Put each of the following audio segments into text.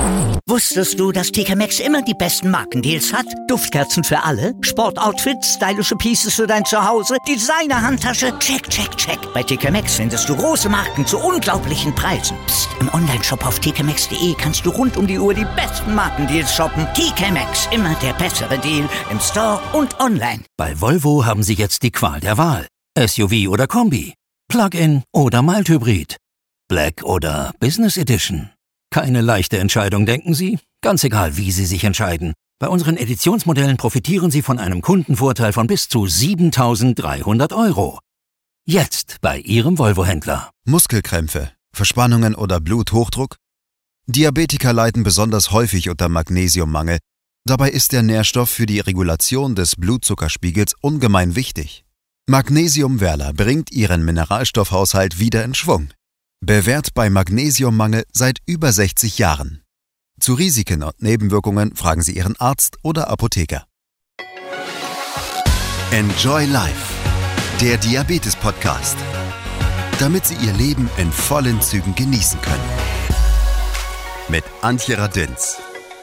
Wusstest du, dass TK Maxx immer die besten Markendeals hat? Duftkerzen für alle, Sportoutfits, stylische Pieces für dein Zuhause, Designer-Handtasche, check, check, check. Bei TK Maxx findest du große Marken zu unglaublichen Preisen. Psst. Im Onlineshop auf tkmaxx.de kannst du rund um die Uhr die besten Markendeals shoppen. TK Maxx, immer der bessere Deal im Store und online. Bei Volvo haben Sie jetzt die Qual der Wahl. SUV oder Kombi, Plug-in oder Mild-Hybrid, Black oder Business Edition. Keine leichte Entscheidung, denken Sie? Ganz egal, wie Sie sich entscheiden. Bei unseren Editionsmodellen profitieren Sie von einem Kundenvorteil von bis zu 7.300 €. Jetzt bei Ihrem Volvo-Händler. Muskelkrämpfe, Verspannungen oder Bluthochdruck? Diabetiker leiden besonders häufig unter Magnesiummangel. Dabei ist der Nährstoff für die Regulation des Blutzuckerspiegels ungemein wichtig. Magnesium Werla bringt Ihren Mineralstoffhaushalt wieder in Schwung. Bewährt bei Magnesiummangel seit über 60 Jahren. Zu Risiken und Nebenwirkungen fragen Sie Ihren Arzt oder Apotheker. Enjoy Life, der Diabetes-Podcast. Damit Sie Ihr Leben in vollen Zügen genießen können. Mit Antje Radünz.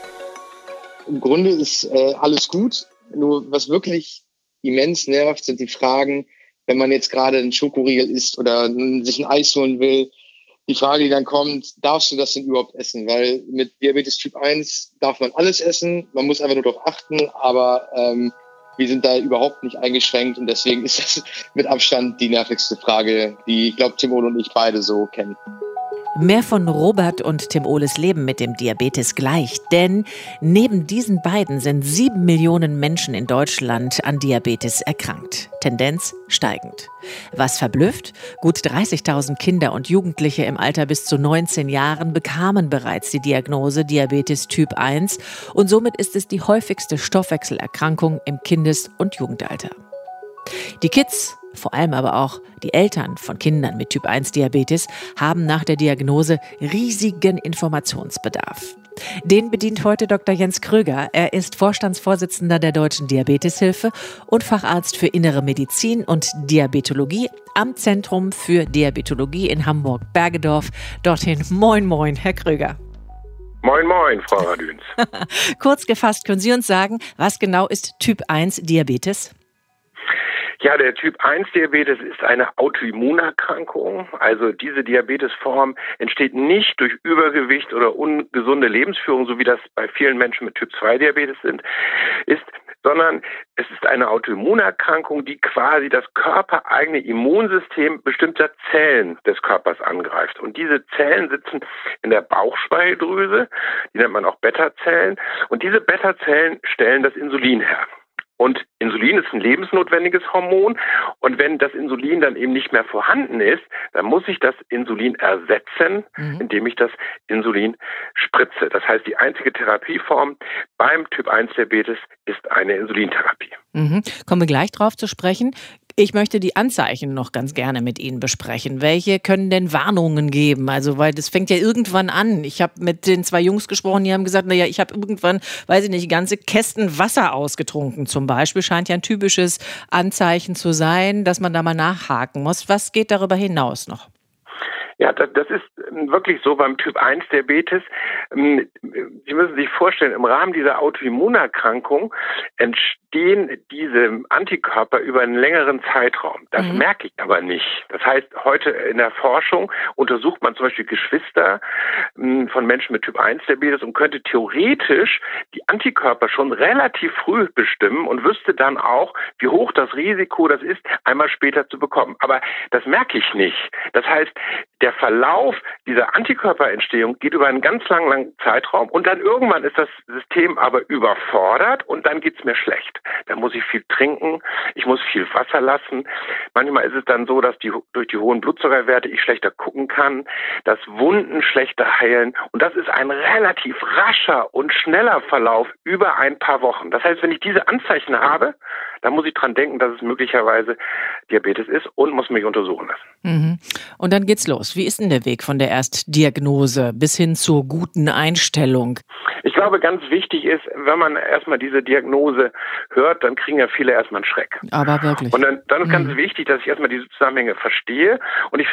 Im Grunde ist alles gut, nur was wirklich immens nervt, sind die Fragen, wenn man jetzt gerade einen Schokoriegel isst oder sich ein Eis holen will. Die Frage, die dann kommt, darfst du das denn überhaupt essen? Weil mit Diabetes Typ 1 darf man alles essen, man muss einfach nur darauf achten, aber wir sind da überhaupt nicht eingeschränkt und deswegen ist das mit Abstand die nervigste Frage, die ich glaube Tim Ohle und ich beide so kennen. Mehr von Robert und Tim Ohles Leben mit dem Diabetes gleich, denn neben diesen beiden sind 7 Millionen Menschen in Deutschland an Diabetes erkrankt. Tendenz steigend. Was verblüfft? Gut 30.000 Kinder und Jugendliche im Alter bis zu 19 Jahren bekamen bereits die Diagnose Diabetes Typ 1 und somit ist es die häufigste Stoffwechselerkrankung im Kindes- und Jugendalter. Die Kids, vor allem aber auch die Eltern von Kindern mit Typ-1-Diabetes, haben nach der Diagnose riesigen Informationsbedarf. Den bedient heute Dr. Jens Kröger. Er ist Vorstandsvorsitzender der Deutschen Diabeteshilfe und Facharzt für Innere Medizin und Diabetologie am Zentrum für Diabetologie in Hamburg-Bergedorf. Dorthin moin moin, Herr Kröger. Moin moin, Frau Radünz. Kurz gefasst, können Sie uns sagen, was genau ist Typ-1-Diabetes? Ja, der Typ-1-Diabetes ist eine Autoimmunerkrankung. Also diese Diabetesform entsteht nicht durch Übergewicht oder ungesunde Lebensführung, so wie das bei vielen Menschen mit Typ-2-Diabetes ist, sondern es ist eine Autoimmunerkrankung, die quasi das körpereigene Immunsystem bestimmter Zellen des Körpers angreift. Und diese Zellen sitzen in der Bauchspeicheldrüse, die nennt man auch Beta-Zellen. Und diese Beta-Zellen stellen das Insulin her. Und Insulin ist ein lebensnotwendiges Hormon. Und wenn das Insulin dann eben nicht mehr vorhanden ist, dann muss ich das Insulin ersetzen, indem ich das Insulin spritze. Das heißt, die einzige Therapieform beim Typ-1-Diabetes ist eine Insulintherapie. Kommen wir gleich drauf zu sprechen. Ich möchte die Anzeichen noch ganz gerne mit Ihnen besprechen. Welche können denn Warnungen geben? Also, weil das fängt ja irgendwann an. Ich habe mit den 2 Jungs gesprochen, die haben gesagt, naja, ich habe irgendwann, weiß ich nicht, ganze Kästen Wasser ausgetrunken zum Beispiel. Scheint ja ein typisches Anzeichen zu sein, dass man da mal nachhaken muss. Was geht darüber hinaus noch? Ja, das ist wirklich so beim Typ-1-Diabetes. Sie müssen sich vorstellen, im Rahmen dieser Autoimmunerkrankung entstehen diese Antikörper über einen längeren Zeitraum. Das merke ich aber nicht. Das heißt, heute in der Forschung untersucht man zum Beispiel Geschwister von Menschen mit Typ-1-Diabetes und könnte theoretisch die Antikörper schon relativ früh bestimmen und wüsste dann auch, wie hoch das Risiko das ist, einmal später zu bekommen. Aber das merke ich nicht. Das heißt, der Verlauf dieser Antikörperentstehung geht über einen ganz langen Zeitraum und dann irgendwann ist das System aber überfordert und dann geht's mir schlecht. Dann muss ich viel trinken, ich muss viel Wasser lassen. Manchmal ist es dann so, dass durch die hohen Blutzuckerwerte ich schlechter gucken kann, dass Wunden schlechter heilen und das ist ein relativ rascher und schneller Verlauf über ein paar Wochen. Das heißt, wenn ich diese Anzeichen habe, dann muss ich dran denken, dass es möglicherweise Diabetes ist und muss mich untersuchen lassen. Und dann geht's los. Wie ist denn der Weg von der Erstdiagnose bis hin zur guten Einstellung? Ich glaube, ganz wichtig ist, wenn man erstmal diese Diagnose hört, dann kriegen ja viele erstmal einen Schreck. Aber wirklich. Und dann ist ganz wichtig, dass ich erstmal diese Zusammenhänge verstehe. Und ich finde,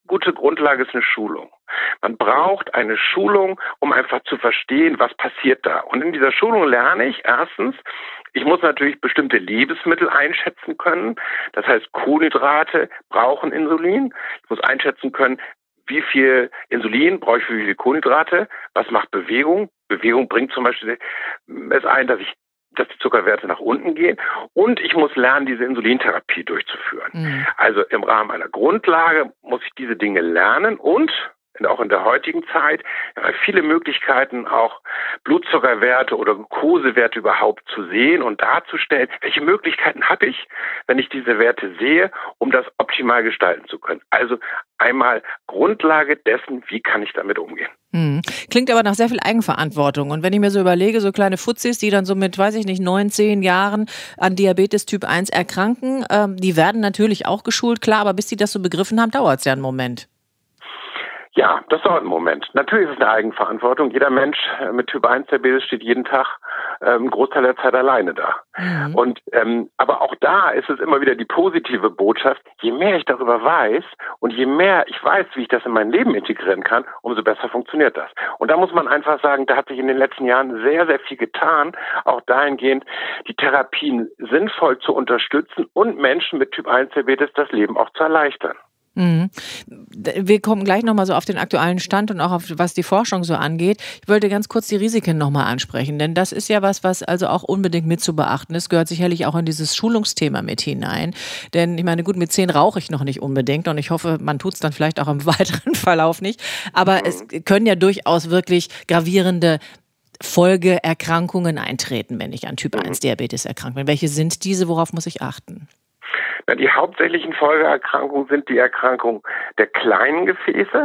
gute Grundlage ist eine Schulung. Man braucht eine Schulung, um einfach zu verstehen, was passiert da. Und in dieser Schulung lerne ich erstens, ich muss natürlich bestimmte Lebensmittel einschätzen können. Das heißt, Kohlenhydrate brauchen Insulin. Ich muss einschätzen können, wie viel Insulin brauche ich für wie viele Kohlenhydrate. Was macht Bewegung? Bewegung bringt zum Beispiel es ein, dass die Zuckerwerte nach unten gehen. Und ich muss lernen, diese Insulintherapie durchzuführen. Mhm. Also im Rahmen einer Grundlage muss ich diese Dinge lernen und auch in der heutigen Zeit viele Möglichkeiten, auch Blutzuckerwerte oder Glukosewerte überhaupt zu sehen und darzustellen. Welche Möglichkeiten habe ich, wenn ich diese Werte sehe, um das optimal gestalten zu können? Also einmal Grundlage dessen, wie kann ich damit umgehen. Klingt aber nach sehr viel Eigenverantwortung. Und wenn ich mir so überlege, so kleine Fuzzis, die dann so mit, 9, 10 Jahren an Diabetes Typ 1 erkranken, die werden natürlich auch geschult, klar, aber bis die das so begriffen haben, dauert es ja einen Moment. Ja, das dauert einen Moment. Natürlich ist es eine Eigenverantwortung. Jeder Mensch mit Typ 1 Diabetes steht jeden Tag einen Großteil der Zeit alleine da. Mhm. Und aber auch da ist es immer wieder die positive Botschaft, je mehr ich darüber weiß und je mehr ich weiß, wie ich das in mein Leben integrieren kann, umso besser funktioniert das. Und da muss man einfach sagen, da hat sich in den letzten Jahren sehr, sehr viel getan, auch dahingehend, die Therapien sinnvoll zu unterstützen und Menschen mit Typ 1 Diabetes das Leben auch zu erleichtern. Mhm. Wir kommen gleich nochmal so auf den aktuellen Stand und auch auf was die Forschung so angeht. Ich wollte ganz kurz die Risiken nochmal ansprechen, denn das ist ja was also auch unbedingt mit zu beachten ist, gehört sicherlich auch in dieses Schulungsthema mit hinein. Denn ich meine, gut, mit 10 rauche ich noch nicht unbedingt und ich hoffe, man tut es dann vielleicht auch im weiteren Verlauf nicht. Aber es können ja durchaus wirklich gravierende Folgeerkrankungen eintreten, wenn ich an Typ 1 Diabetes erkrankt bin. Welche sind diese? Worauf muss ich achten? Die hauptsächlichen Folgeerkrankungen sind die Erkrankung der kleinen Gefäße,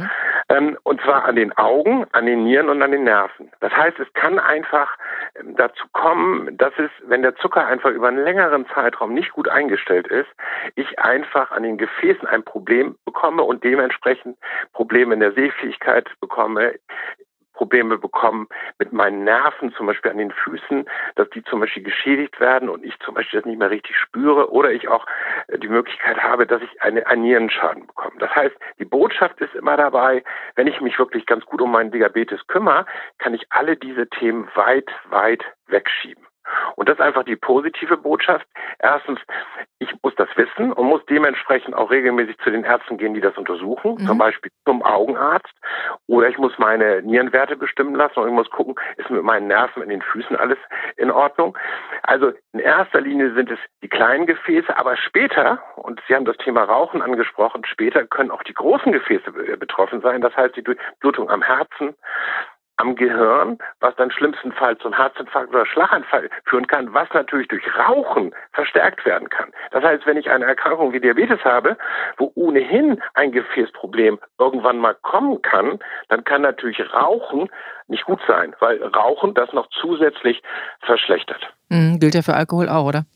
und zwar an den Augen, an den Nieren und an den Nerven. Das heißt, es kann einfach dazu kommen, dass es, wenn der Zucker einfach über einen längeren Zeitraum nicht gut eingestellt ist, ich einfach an den Gefäßen ein Problem bekomme und dementsprechend Probleme in der Sehfähigkeit bekomme, Probleme bekommen mit meinen Nerven, zum Beispiel an den Füßen, dass die zum Beispiel geschädigt werden und ich zum Beispiel das nicht mehr richtig spüre oder ich auch die Möglichkeit habe, dass ich einen Nierenschaden bekomme. Das heißt, die Botschaft ist immer dabei, wenn ich mich wirklich ganz gut um meinen Diabetes kümmere, kann ich alle diese Themen weit, weit wegschieben. Und das ist einfach die positive Botschaft. Erstens, ich muss das wissen und muss dementsprechend auch regelmäßig zu den Ärzten gehen, die das untersuchen, zum Beispiel zum Augenarzt. Oder ich muss meine Nierenwerte bestimmen lassen und ich muss gucken, ist mit meinen Nerven in den Füßen alles in Ordnung. Also in erster Linie sind es die kleinen Gefäße, aber später, und Sie haben das Thema Rauchen angesprochen, später können auch die großen Gefäße betroffen sein. Das heißt, die Durchblutung am Herzen, am Gehirn, was dann schlimmstenfalls zu einem Herzinfarkt oder Schlaganfall führen kann, was natürlich durch Rauchen verstärkt werden kann. Das heißt, wenn ich eine Erkrankung wie Diabetes habe, wo ohnehin ein Gefäßproblem irgendwann mal kommen kann, dann kann natürlich Rauchen nicht gut sein, weil Rauchen das noch zusätzlich verschlechtert. Gilt ja für Alkohol auch, oder?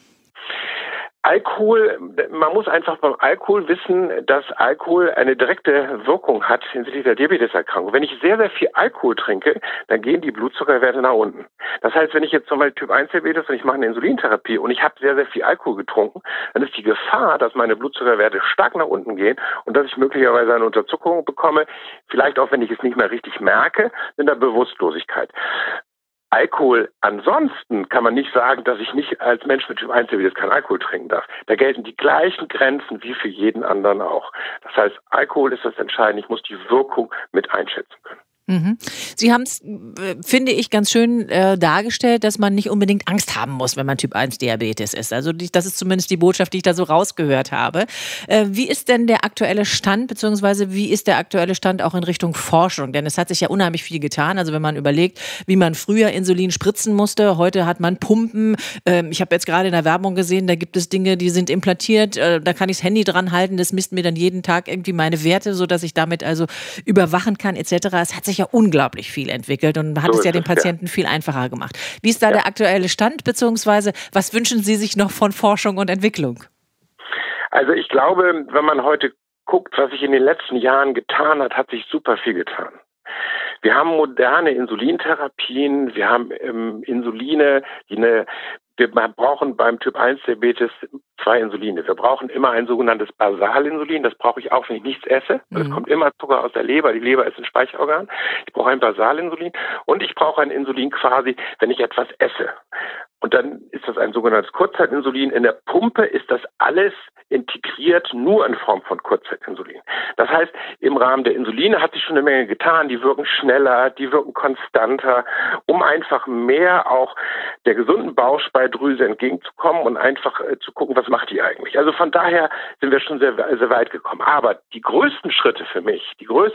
Alkohol, man muss einfach beim Alkohol wissen, dass Alkohol eine direkte Wirkung hat hinsichtlich der Diabeteserkrankung. Wenn ich sehr, sehr viel Alkohol trinke, dann gehen die Blutzuckerwerte nach unten. Das heißt, wenn ich jetzt zum Beispiel Typ 1 Diabetes und ich mache eine Insulintherapie und ich habe sehr, sehr viel Alkohol getrunken, dann ist die Gefahr, dass meine Blutzuckerwerte stark nach unten gehen und dass ich möglicherweise eine Unterzuckerung bekomme, vielleicht auch, wenn ich es nicht mehr richtig merke, in der Bewusstlosigkeit. Alkohol ansonsten kann man nicht sagen, dass ich nicht als Mensch mit Typ 1 Diabetes keinen Alkohol trinken darf. Da gelten die gleichen Grenzen wie für jeden anderen auch. Das heißt, Alkohol ist das Entscheidende. Ich muss die Wirkung mit einschätzen können. Sie haben es, finde ich, ganz schön dargestellt, dass man nicht unbedingt Angst haben muss, wenn man Typ 1 Diabetes ist. Also das ist zumindest die Botschaft, die ich da so rausgehört habe. Wie ist denn der aktuelle Stand, beziehungsweise wie ist der aktuelle Stand auch in Richtung Forschung? Denn es hat sich ja unheimlich viel getan. Also wenn man überlegt, wie man früher Insulin spritzen musste, heute hat man Pumpen. Ich habe jetzt gerade in der Werbung gesehen, da gibt es Dinge, die sind implantiert. Da kann ich das Handy dran halten, das misst mir dann jeden Tag irgendwie meine Werte, sodass ich damit also überwachen kann etc. Es hat sich ja unglaublich viel entwickelt und hat es ja den Patienten viel einfacher gemacht. Wie ist da der aktuelle Stand, beziehungsweise was wünschen Sie sich noch von Forschung und Entwicklung? Also ich glaube, wenn man heute guckt, was sich in den letzten Jahren getan hat, hat sich super viel getan. Wir haben moderne Insulintherapien, wir haben Insuline, die eine wir brauchen beim Typ-1-Diabetes 2 Insuline. Wir brauchen immer ein sogenanntes Basalinsulin. Das brauche ich auch, wenn ich nichts esse. Es kommt immer Zucker aus der Leber. Die Leber ist ein Speicherorgan. Ich brauche ein Basalinsulin und ich brauche ein Insulin quasi, wenn ich etwas esse. Und dann ist das ein sogenanntes Kurzzeitinsulin. In der Pumpe ist das alles integriert, nur in Form von Kurzzeitinsulin. Das heißt, im Rahmen der Insuline hat sich schon eine Menge getan. Die wirken schneller, die wirken konstanter, um einfach mehr auch der gesunden Bauchspeicheldrüse entgegenzukommen und einfach zu gucken, was macht die eigentlich. Also von daher sind wir schon sehr, sehr weit gekommen. Aber die größten Schritte für mich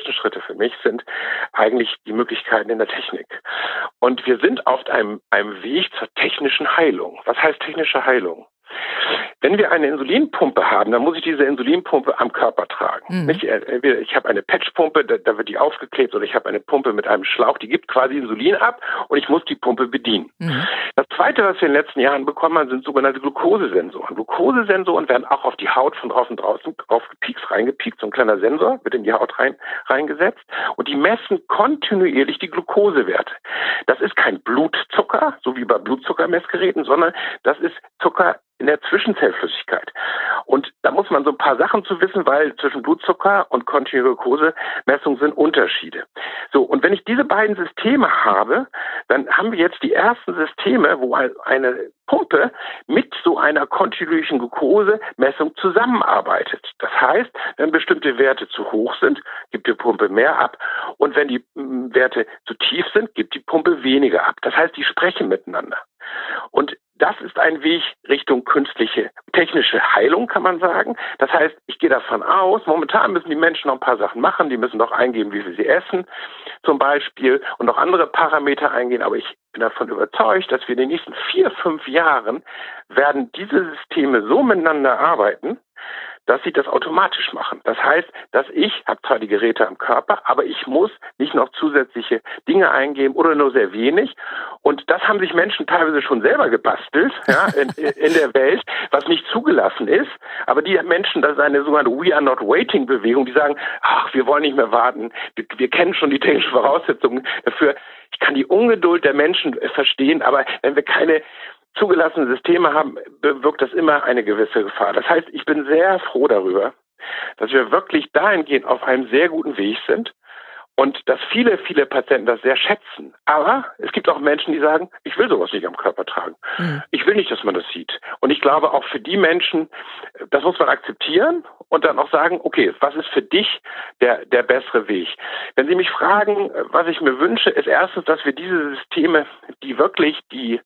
sind eigentlich die Möglichkeiten in der Technik. Und wir sind auf einem Weg zur technischen Heilung. Was heißt technische Heilung? Wenn wir eine Insulinpumpe haben, dann muss ich diese Insulinpumpe am Körper tragen. Nicht, ich habe eine Patchpumpe, da wird die aufgeklebt, oder ich habe eine Pumpe mit einem Schlauch, die gibt quasi Insulin ab und ich muss die Pumpe bedienen. Das Zweite, was wir in den letzten Jahren bekommen haben, sind sogenannte Glukosesensoren. Glukosesensoren werden auch auf die Haut von draußen drauf reingepiekt, so ein kleiner Sensor wird in die Haut reingesetzt und die messen kontinuierlich die Glukosewerte. Das ist kein Blutzucker, so wie bei Blutzuckermessgeräten, sondern das ist Zucker in der Zwischenzellflüssigkeit. Und da muss man so ein paar Sachen zu wissen, weil zwischen Blutzucker und kontinuierliche Glukosemessung sind Unterschiede. So, und wenn ich diese beiden Systeme habe, dann haben wir jetzt die ersten Systeme, wo eine Pumpe mit so einer kontinuierlichen Glukosemessung zusammenarbeitet. Das heißt, wenn bestimmte Werte zu hoch sind, gibt die Pumpe mehr ab, und wenn die Werte zu tief sind, gibt die Pumpe weniger ab. Das heißt, die sprechen miteinander. Und das ist ein Weg Richtung künstliche technische Heilung, kann man sagen. Das heißt, ich gehe davon aus, momentan müssen die Menschen noch ein paar Sachen machen. Die müssen noch eingeben, wie viel sie essen zum Beispiel, und noch andere Parameter eingehen. Aber ich bin davon überzeugt, dass wir in den nächsten 4-5 Jahren werden diese Systeme so miteinander arbeiten, dass sie das automatisch machen. Das heißt, dass ich habe zwar die Geräte am Körper, aber ich muss nicht noch zusätzliche Dinge eingeben oder nur sehr wenig. Und das haben sich Menschen teilweise schon selber gebastelt, ja, in der Welt, was nicht zugelassen ist. Aber die Menschen, das ist eine sogenannte We are not waiting Bewegung, die sagen, ach, wir wollen nicht mehr warten. Wir kennen schon die technischen Voraussetzungen dafür. Ich kann die Ungeduld der Menschen verstehen, aber wenn wir keine zugelassene Systeme haben, bewirkt das immer eine gewisse Gefahr. Das heißt, ich bin sehr froh darüber, dass wir wirklich dahingehend auf einem sehr guten Weg sind und dass viele, viele Patienten das sehr schätzen. Aber es gibt auch Menschen, die sagen, ich will sowas nicht am Körper tragen. Ich will nicht, dass man das sieht. Und ich glaube, auch für die Menschen, das muss man akzeptieren und dann auch sagen, okay, was ist für dich der bessere Weg? Wenn Sie mich fragen, was ich mir wünsche, ist erstens, dass wir diese Systeme, die wirklich diesen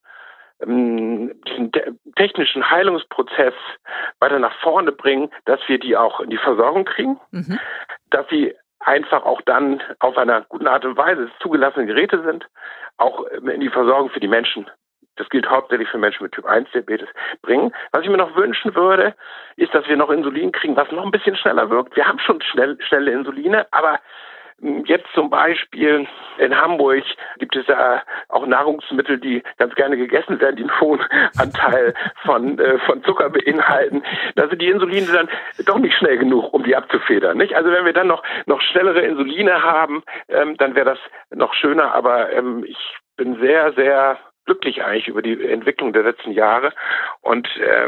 technischen Heilungsprozess weiter nach vorne bringen, dass wir die auch in die Versorgung kriegen, dass sie einfach auch dann auf einer guten Art und Weise zugelassene Geräte sind, auch in die Versorgung für die Menschen. Das gilt hauptsächlich für Menschen mit Typ-1-Diabetes bringen. Was ich mir noch wünschen würde, ist, dass wir noch Insulin kriegen, was noch ein bisschen schneller wirkt. Wir haben schon schnelle Insuline, aber jetzt zum Beispiel in Hamburg gibt es ja auch Nahrungsmittel, die ganz gerne gegessen werden, die einen hohen Anteil von Zucker beinhalten. Da sind die Insuline dann doch nicht schnell genug, um die abzufedern, nicht? Also wenn wir dann noch schnellere Insuline haben, dann wäre das noch schöner. Aber ich bin sehr, sehr glücklich eigentlich über die Entwicklung der letzten Jahre und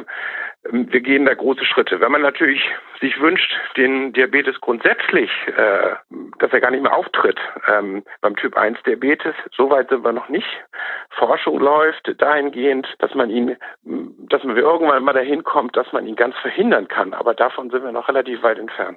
wir gehen da große Schritte. Wenn man natürlich sich wünscht, den Diabetes grundsätzlich, dass er gar nicht mehr auftritt beim Typ-1-Diabetes, so weit sind wir noch nicht. Forschung läuft dahingehend, dass wir irgendwann mal dahin kommt, dass man ihn ganz verhindern kann. Aber davon sind wir noch relativ weit entfernt.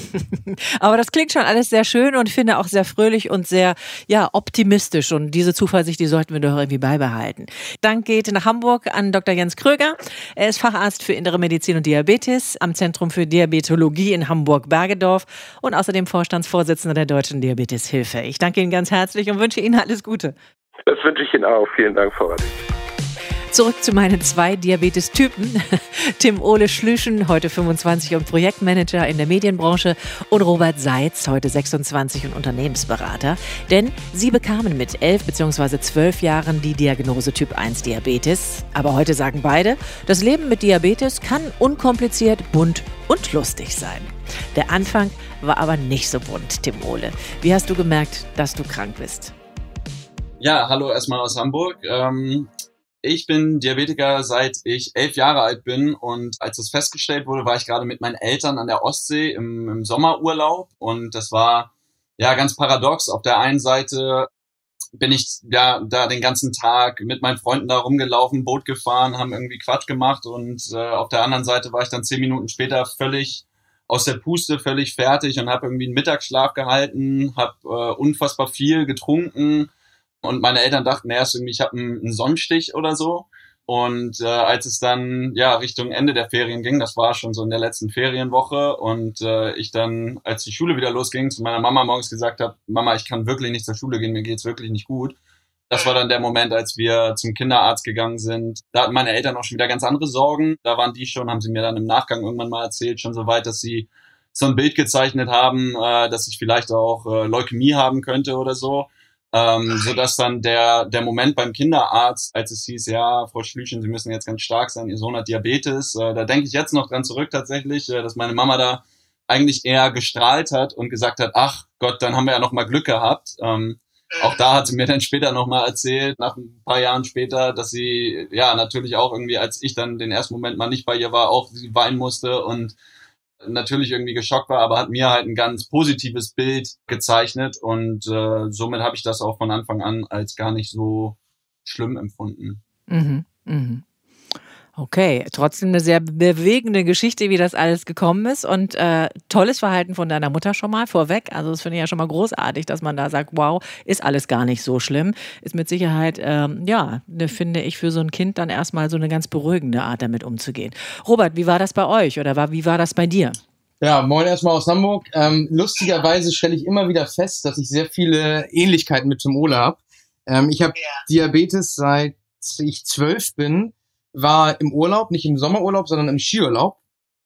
Aber das klingt schon alles sehr schön und ich finde auch sehr fröhlich und sehr optimistisch. Und diese Zuversicht, die sollten wir doch irgendwie beibehalten. Dank geht nach Hamburg an Dr. Jens Kröger. Er ist Facharzt für Innere Medizin und Diabetes am Zentrum für Diabetologie in Hamburg-Bergedorf und außerdem Vorstandsvorsitzender der Deutschen Diabeteshilfe. Ich danke Ihnen ganz herzlich und wünsche Ihnen alles Gute. Das wünsche ich Ihnen auch. Vielen Dank, Frau Radek. Zurück zu meinen 2 Diabetes-Typen. Tim-Ole Schlüschen, heute 25 und Projektmanager in der Medienbranche, und Robert Seitz, heute 26 und Unternehmensberater. Denn sie bekamen mit 11 bzw. 12 Jahren die Diagnose Typ-1-Diabetes. Aber heute sagen beide, das Leben mit Diabetes kann unkompliziert, bunt und lustig sein. Der Anfang war aber nicht so bunt, Tim-Ole. Wie hast du gemerkt, dass du krank bist? Ja, hallo erstmal aus Hamburg. Ich bin Diabetiker, seit ich 11 Jahre alt bin, und als das festgestellt wurde, war ich gerade mit meinen Eltern an der Ostsee im Sommerurlaub, und das war ja ganz paradox. Auf der einen Seite bin ich ja da den ganzen Tag mit meinen Freunden da rumgelaufen, Boot gefahren, haben irgendwie Quatsch gemacht, und auf der anderen Seite war ich dann 10 Minuten später völlig aus der Puste, völlig fertig und habe irgendwie einen Mittagsschlaf gehalten, habe unfassbar viel getrunken, und meine Eltern dachten erst irgendwie, ich habe einen Sonnenstich oder so. Und als es dann ja Richtung Ende der Ferien ging, das war schon so in der letzten Ferienwoche, und ich dann, als die Schule wieder losging, zu meiner Mama morgens gesagt habe, Mama, ich kann wirklich nicht zur Schule gehen, mir geht's wirklich nicht gut. Das war dann der Moment, als wir zum Kinderarzt gegangen sind. Da hatten meine Eltern auch schon wieder ganz andere Sorgen. Da waren die schon, haben sie mir dann im Nachgang irgendwann mal erzählt, schon so weit, dass sie so ein Bild gezeichnet haben, dass ich vielleicht auch Leukämie haben könnte oder so. Sodass dann der Moment beim Kinderarzt, als es hieß, ja, Frau Schlüchen, Sie müssen jetzt ganz stark sein, Ihr Sohn hat Diabetes, da denke ich jetzt noch dran zurück tatsächlich, dass meine Mama da eigentlich eher gestrahlt hat und gesagt hat, ach Gott, dann haben wir ja noch mal Glück gehabt. Auch da hat sie mir dann später noch mal erzählt, nach ein paar Jahren später, dass sie ja natürlich auch irgendwie, als ich dann den ersten Moment mal nicht bei ihr war, auch sie weinen musste und natürlich irgendwie geschockt war, aber hat mir halt ein ganz positives Bild gezeichnet, und somit habe ich das auch von Anfang an als gar nicht so schlimm empfunden. Mhm, mhm. Okay, trotzdem eine sehr bewegende Geschichte, wie das alles gekommen ist, und tolles Verhalten von deiner Mutter schon mal vorweg. Also das finde ich ja schon mal großartig, dass man da sagt, wow, ist alles gar nicht so schlimm. Ist mit Sicherheit, finde ich, für so ein Kind dann erstmal so eine ganz beruhigende Art, damit umzugehen. Robert, wie war das bei euch, oder wie war das bei dir? Ja, moin erstmal aus Hamburg. Lustigerweise stelle ich immer wieder fest, dass ich sehr viele Ähnlichkeiten mit Tim Ole habe. Ich habe Diabetes seit ich 12 bin, war im Urlaub, nicht im Sommerurlaub, sondern im Skiurlaub,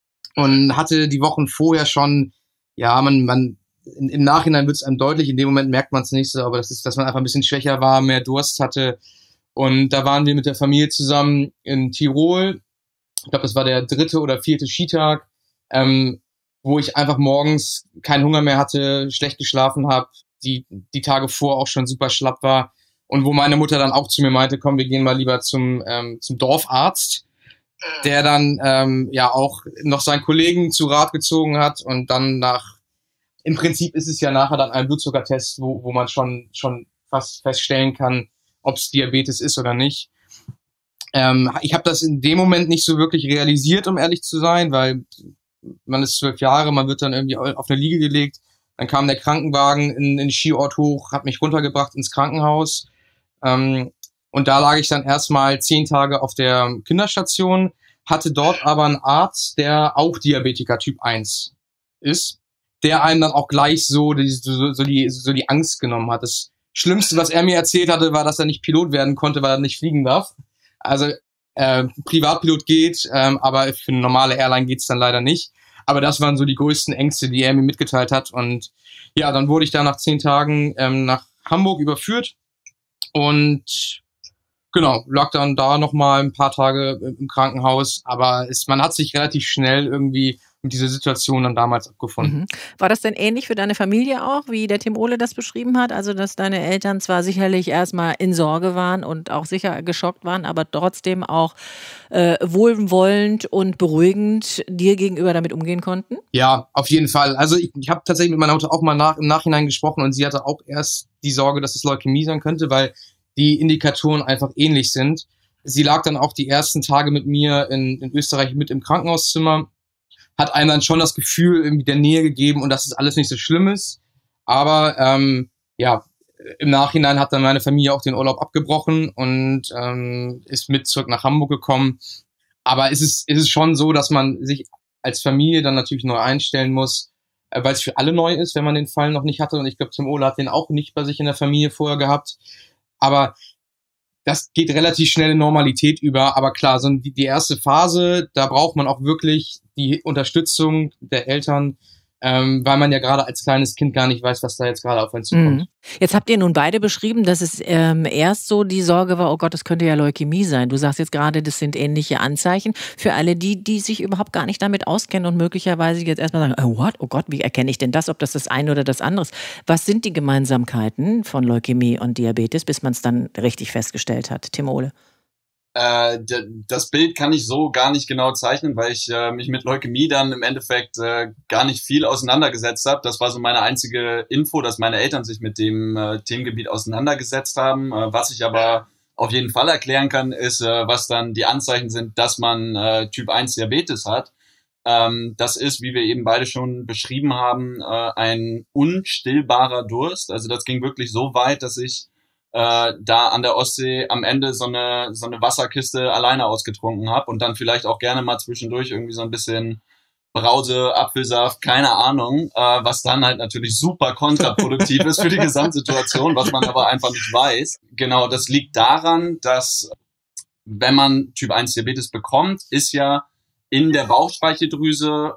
und hatte die Wochen vorher schon, ja, man im Nachhinein wird es einem deutlich, in dem Moment merkt man es nicht so, aber das ist, dass man einfach ein bisschen schwächer war, mehr Durst hatte, und da waren wir mit der Familie zusammen in Tirol. Ich glaube, das war der 3. oder 4. Skitag, wo ich einfach morgens keinen Hunger mehr hatte, schlecht geschlafen habe, die Tage vor auch schon super schlapp war. Und wo meine Mutter dann auch zu mir meinte, komm, wir gehen mal lieber zum Dorfarzt, der dann auch noch seinen Kollegen zu Rat gezogen hat, und dann im Prinzip ist es ja nachher dann ein Blutzuckertest, wo man schon fast feststellen kann, ob es Diabetes ist oder nicht. Ich habe das in dem Moment nicht so wirklich realisiert, um ehrlich zu sein, weil man ist 12 Jahre, man wird dann irgendwie auf eine Liege gelegt, dann kam der Krankenwagen in den Skiort hoch, hat mich runtergebracht ins Krankenhaus. Und da lag ich dann erstmal 10 Tage auf der Kinderstation, hatte dort aber einen Arzt, der auch Diabetiker Typ 1 ist, der einem dann auch gleich so die Angst genommen hat. Das Schlimmste, was er mir erzählt hatte, war, dass er nicht Pilot werden konnte, weil er nicht fliegen darf. Also Privatpilot geht, aber für eine normale Airline geht's dann leider nicht. Aber das waren so die größten Ängste, die er mir mitgeteilt hat. Und ja, dann wurde ich da nach 10 Tagen nach Hamburg überführt. Und genau, lag dann da nochmal ein paar Tage im Krankenhaus, aber man hat sich relativ schnell irgendwie mit dieser Situation dann damals abgefunden. War das denn ähnlich für deine Familie auch, wie der Tim Ole das beschrieben hat? Also, dass deine Eltern zwar sicherlich erstmal in Sorge waren und auch sicher geschockt waren, aber trotzdem auch wohlwollend und beruhigend dir gegenüber damit umgehen konnten? Ja, auf jeden Fall. Also ich habe tatsächlich mit meiner Mutter auch mal im Nachhinein gesprochen, und sie hatte auch erst die Sorge, dass es Leukämie sein könnte, weil die Indikatoren einfach ähnlich sind. Sie lag dann auch die ersten Tage mit mir in Österreich mit im Krankenhauszimmer, hat einem dann schon das Gefühl irgendwie der Nähe gegeben und dass es alles nicht so schlimm ist. Aber im Nachhinein hat dann meine Familie auch den Urlaub abgebrochen und ist mit zurück nach Hamburg gekommen. Aber es ist schon so, dass man sich als Familie dann natürlich neu einstellen muss, weil es für alle neu ist, wenn man den Fall noch nicht hatte. Und ich glaube, Tim Ole hat den auch nicht bei sich in der Familie vorher gehabt. Aber das geht relativ schnell in Normalität über. Aber klar, so die erste Phase, da braucht man auch wirklich die Unterstützung der Eltern, weil man ja gerade als kleines Kind gar nicht weiß, was da jetzt gerade auf einen zukommt. Jetzt habt ihr nun beide beschrieben, dass es erst so die Sorge war, oh Gott, das könnte ja Leukämie sein. Du sagst jetzt gerade, das sind ähnliche Anzeichen. Für alle die sich überhaupt gar nicht damit auskennen und möglicherweise jetzt erstmal sagen, oh Gott, wie erkenne ich denn das, ob das eine oder das andere ist? Was sind die Gemeinsamkeiten von Leukämie und Diabetes, bis man es dann richtig festgestellt hat? Tim Ole? Das Bild kann ich so gar nicht genau zeichnen, weil ich mich mit Leukämie dann im Endeffekt gar nicht viel auseinandergesetzt habe. Das war so meine einzige Info, dass meine Eltern sich mit dem Themengebiet auseinandergesetzt haben. Was ich aber auf jeden Fall erklären kann, ist, was dann die Anzeichen sind, dass man Typ 1 Diabetes hat. Das ist, wie wir eben beide schon beschrieben haben, ein unstillbarer Durst. Also das ging wirklich so weit, dass ich da an der Ostsee am Ende so eine Wasserkiste alleine ausgetrunken habe und dann vielleicht auch gerne mal zwischendurch irgendwie so ein bisschen Brause, Apfelsaft, keine Ahnung, was dann halt natürlich super kontraproduktiv ist für die Gesamtsituation, was man aber einfach nicht weiß. Genau, das liegt daran, dass wenn man Typ 1 Diabetes bekommt, ist ja in der Bauchspeicheldrüse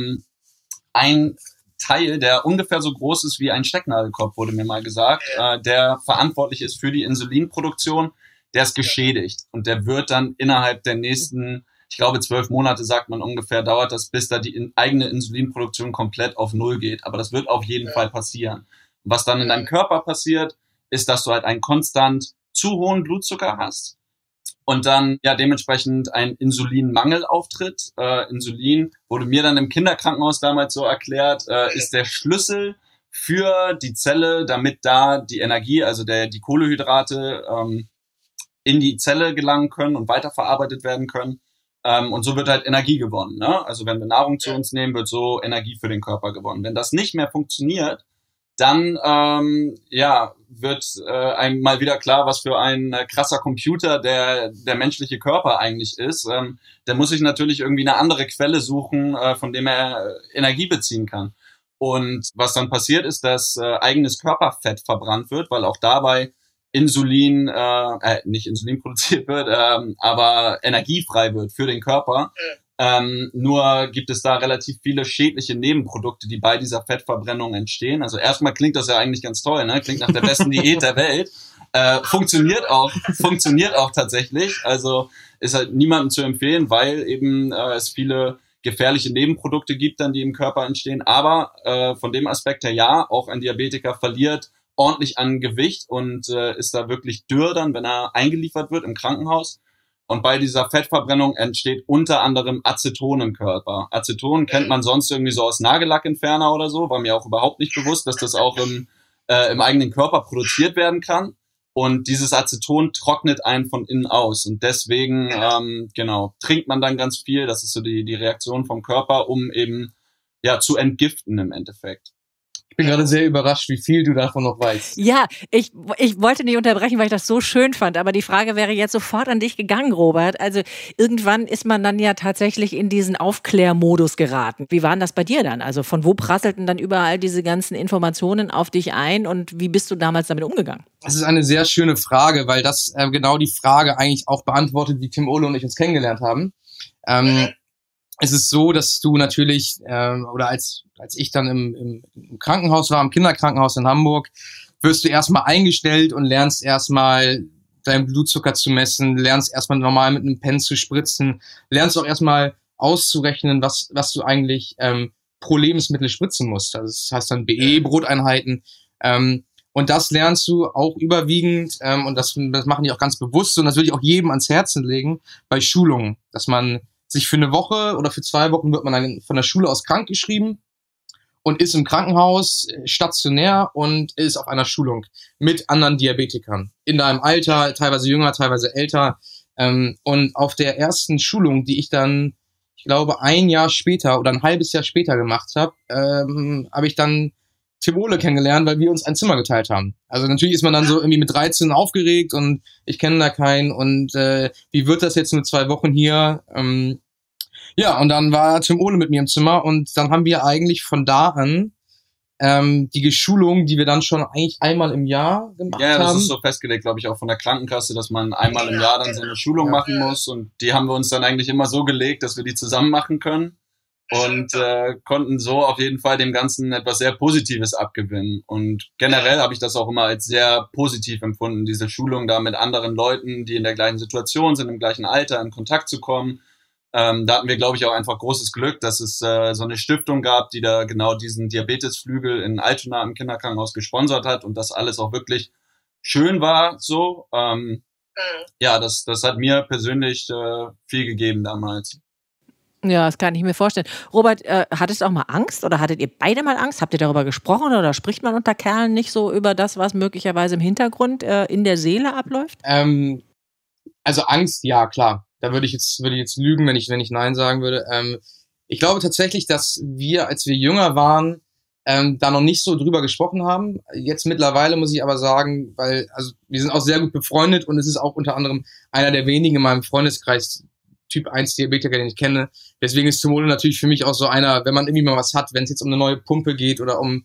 ein Teil, der ungefähr so groß ist wie ein Stecknadelkopf, wurde mir mal gesagt, der verantwortlich ist für die Insulinproduktion, der ist geschädigt und der wird dann innerhalb der nächsten, ich glaube 12 Monate, sagt man ungefähr, dauert das, bis da die eigene Insulinproduktion komplett auf Null geht. Aber das wird auf jeden Fall passieren. Und was dann in deinem Körper passiert, ist, dass du halt einen konstant zu hohen Blutzucker hast und dann ja dementsprechend ein Insulinmangel auftritt. Insulin wurde mir dann im Kinderkrankenhaus damals so erklärt, ist der Schlüssel für die Zelle, damit da die Energie, also die Kohlenhydrate in die Zelle gelangen können und weiterverarbeitet werden können. Und so wird halt Energie gewonnen. Ne? Also wenn wir Nahrung zu uns nehmen, wird so Energie für den Körper gewonnen. Wenn das nicht mehr funktioniert, dann wird einem mal wieder klar, was für ein krasser Computer der menschliche Körper eigentlich ist. Der muss sich natürlich irgendwie eine andere Quelle suchen, von dem er Energie beziehen kann. Und was dann passiert ist, dass eigenes Körperfett verbrannt wird, weil auch dabei Insulin, nicht Insulin produziert wird, aber energiefrei wird für den Körper. Nur gibt es da relativ viele schädliche Nebenprodukte, die bei dieser Fettverbrennung entstehen. Also erstmal klingt das ja eigentlich ganz toll, ne? Klingt nach der besten Diät der Welt. Funktioniert auch tatsächlich. Also ist halt niemandem zu empfehlen, weil eben es viele gefährliche Nebenprodukte gibt dann, die im Körper entstehen. Aber von dem Aspekt her ja, auch ein Diabetiker verliert ordentlich an Gewicht und ist da wirklich dürr dann, wenn er eingeliefert wird im Krankenhaus. Und bei dieser Fettverbrennung entsteht unter anderem Aceton im Körper. Aceton kennt man sonst irgendwie so aus Nagellackentferner oder so, war mir auch überhaupt nicht bewusst, dass das auch im eigenen Körper produziert werden kann. Und dieses Aceton trocknet einen von innen aus. Und deswegen, trinkt man dann ganz viel. Das ist so die Reaktion vom Körper, um eben zu entgiften im Endeffekt. Ich bin gerade sehr überrascht, wie viel du davon noch weißt. Ja, ich wollte nicht unterbrechen, weil ich das so schön fand. Aber die Frage wäre jetzt sofort an dich gegangen, Robert. Also irgendwann ist man dann ja tatsächlich in diesen Aufklärmodus geraten. Wie war denn das bei dir dann? Also von wo prasselten dann überall diese ganzen Informationen auf dich ein und wie bist du damals damit umgegangen? Das ist eine sehr schöne Frage, weil das genau die Frage eigentlich auch beantwortet, wie Tim Ole und ich uns kennengelernt haben. Es ist so, dass du natürlich, oder als ich dann im Krankenhaus war, im Kinderkrankenhaus in Hamburg, wirst du erstmal eingestellt und lernst erstmal deinen Blutzucker zu messen, lernst erstmal normal mit einem Pen zu spritzen, lernst auch erstmal auszurechnen, was du eigentlich pro Lebensmittel spritzen musst. Also das heißt dann BE-Broteinheiten. Und das lernst du auch überwiegend, und das machen die auch ganz bewusst, und das würde ich auch jedem ans Herzen legen, bei Schulungen, dass man sich für eine Woche oder für 2 Wochen wird man dann von der Schule aus krank geschrieben und ist im Krankenhaus stationär und ist auf einer Schulung mit anderen Diabetikern. In deinem Alter, teilweise jünger, teilweise älter. Und auf der ersten Schulung, die ich dann, ich glaube, 1 Jahr später oder ein halbes Jahr später gemacht habe, habe ich dann Tim Ole kennengelernt, weil wir uns ein Zimmer geteilt haben. Also natürlich ist man dann so irgendwie mit 13 aufgeregt und ich kenne da keinen und wie wird das jetzt mit 2 Wochen hier? Und dann war Tim Ole mit mir im Zimmer und dann haben wir eigentlich von da an die Schulung, die wir dann schon eigentlich einmal im Jahr gemacht haben. Ja, das ist so festgelegt, glaube ich, auch von der Krankenkasse, dass man einmal im Jahr dann so eine Schulung machen muss und die haben wir uns dann eigentlich immer so gelegt, dass wir die zusammen machen können. Und konnten so auf jeden Fall dem Ganzen etwas sehr Positives abgewinnen. Und generell habe ich das auch immer als sehr positiv empfunden, diese Schulung da mit anderen Leuten, die in der gleichen Situation sind, im gleichen Alter, in Kontakt zu kommen. Da hatten wir, glaube ich, auch einfach großes Glück, dass es so eine Stiftung gab, die da genau diesen Diabetesflügel in Altona im Kinderkrankenhaus gesponsert hat und das alles auch wirklich schön war so. ja, das hat mir persönlich viel gegeben damals. Ja, das kann ich mir vorstellen. Robert, hattest du auch mal Angst oder hattet ihr beide mal Angst? Habt ihr darüber gesprochen oder spricht man unter Kerlen nicht so über das, was möglicherweise im Hintergrund in der Seele abläuft? Also Angst, ja, klar. Da würde ich jetzt lügen, wenn ich Nein sagen würde. Ich glaube tatsächlich, dass wir, als wir jünger waren, da noch nicht so drüber gesprochen haben. Jetzt mittlerweile muss ich aber sagen, also wir sind auch sehr gut befreundet und es ist auch unter anderem einer der wenigen in meinem Freundeskreis Typ 1 Diabetiker, den ich kenne. Deswegen ist Tim Ole natürlich für mich auch so einer, wenn man irgendwie mal was hat, wenn es jetzt um eine neue Pumpe geht oder um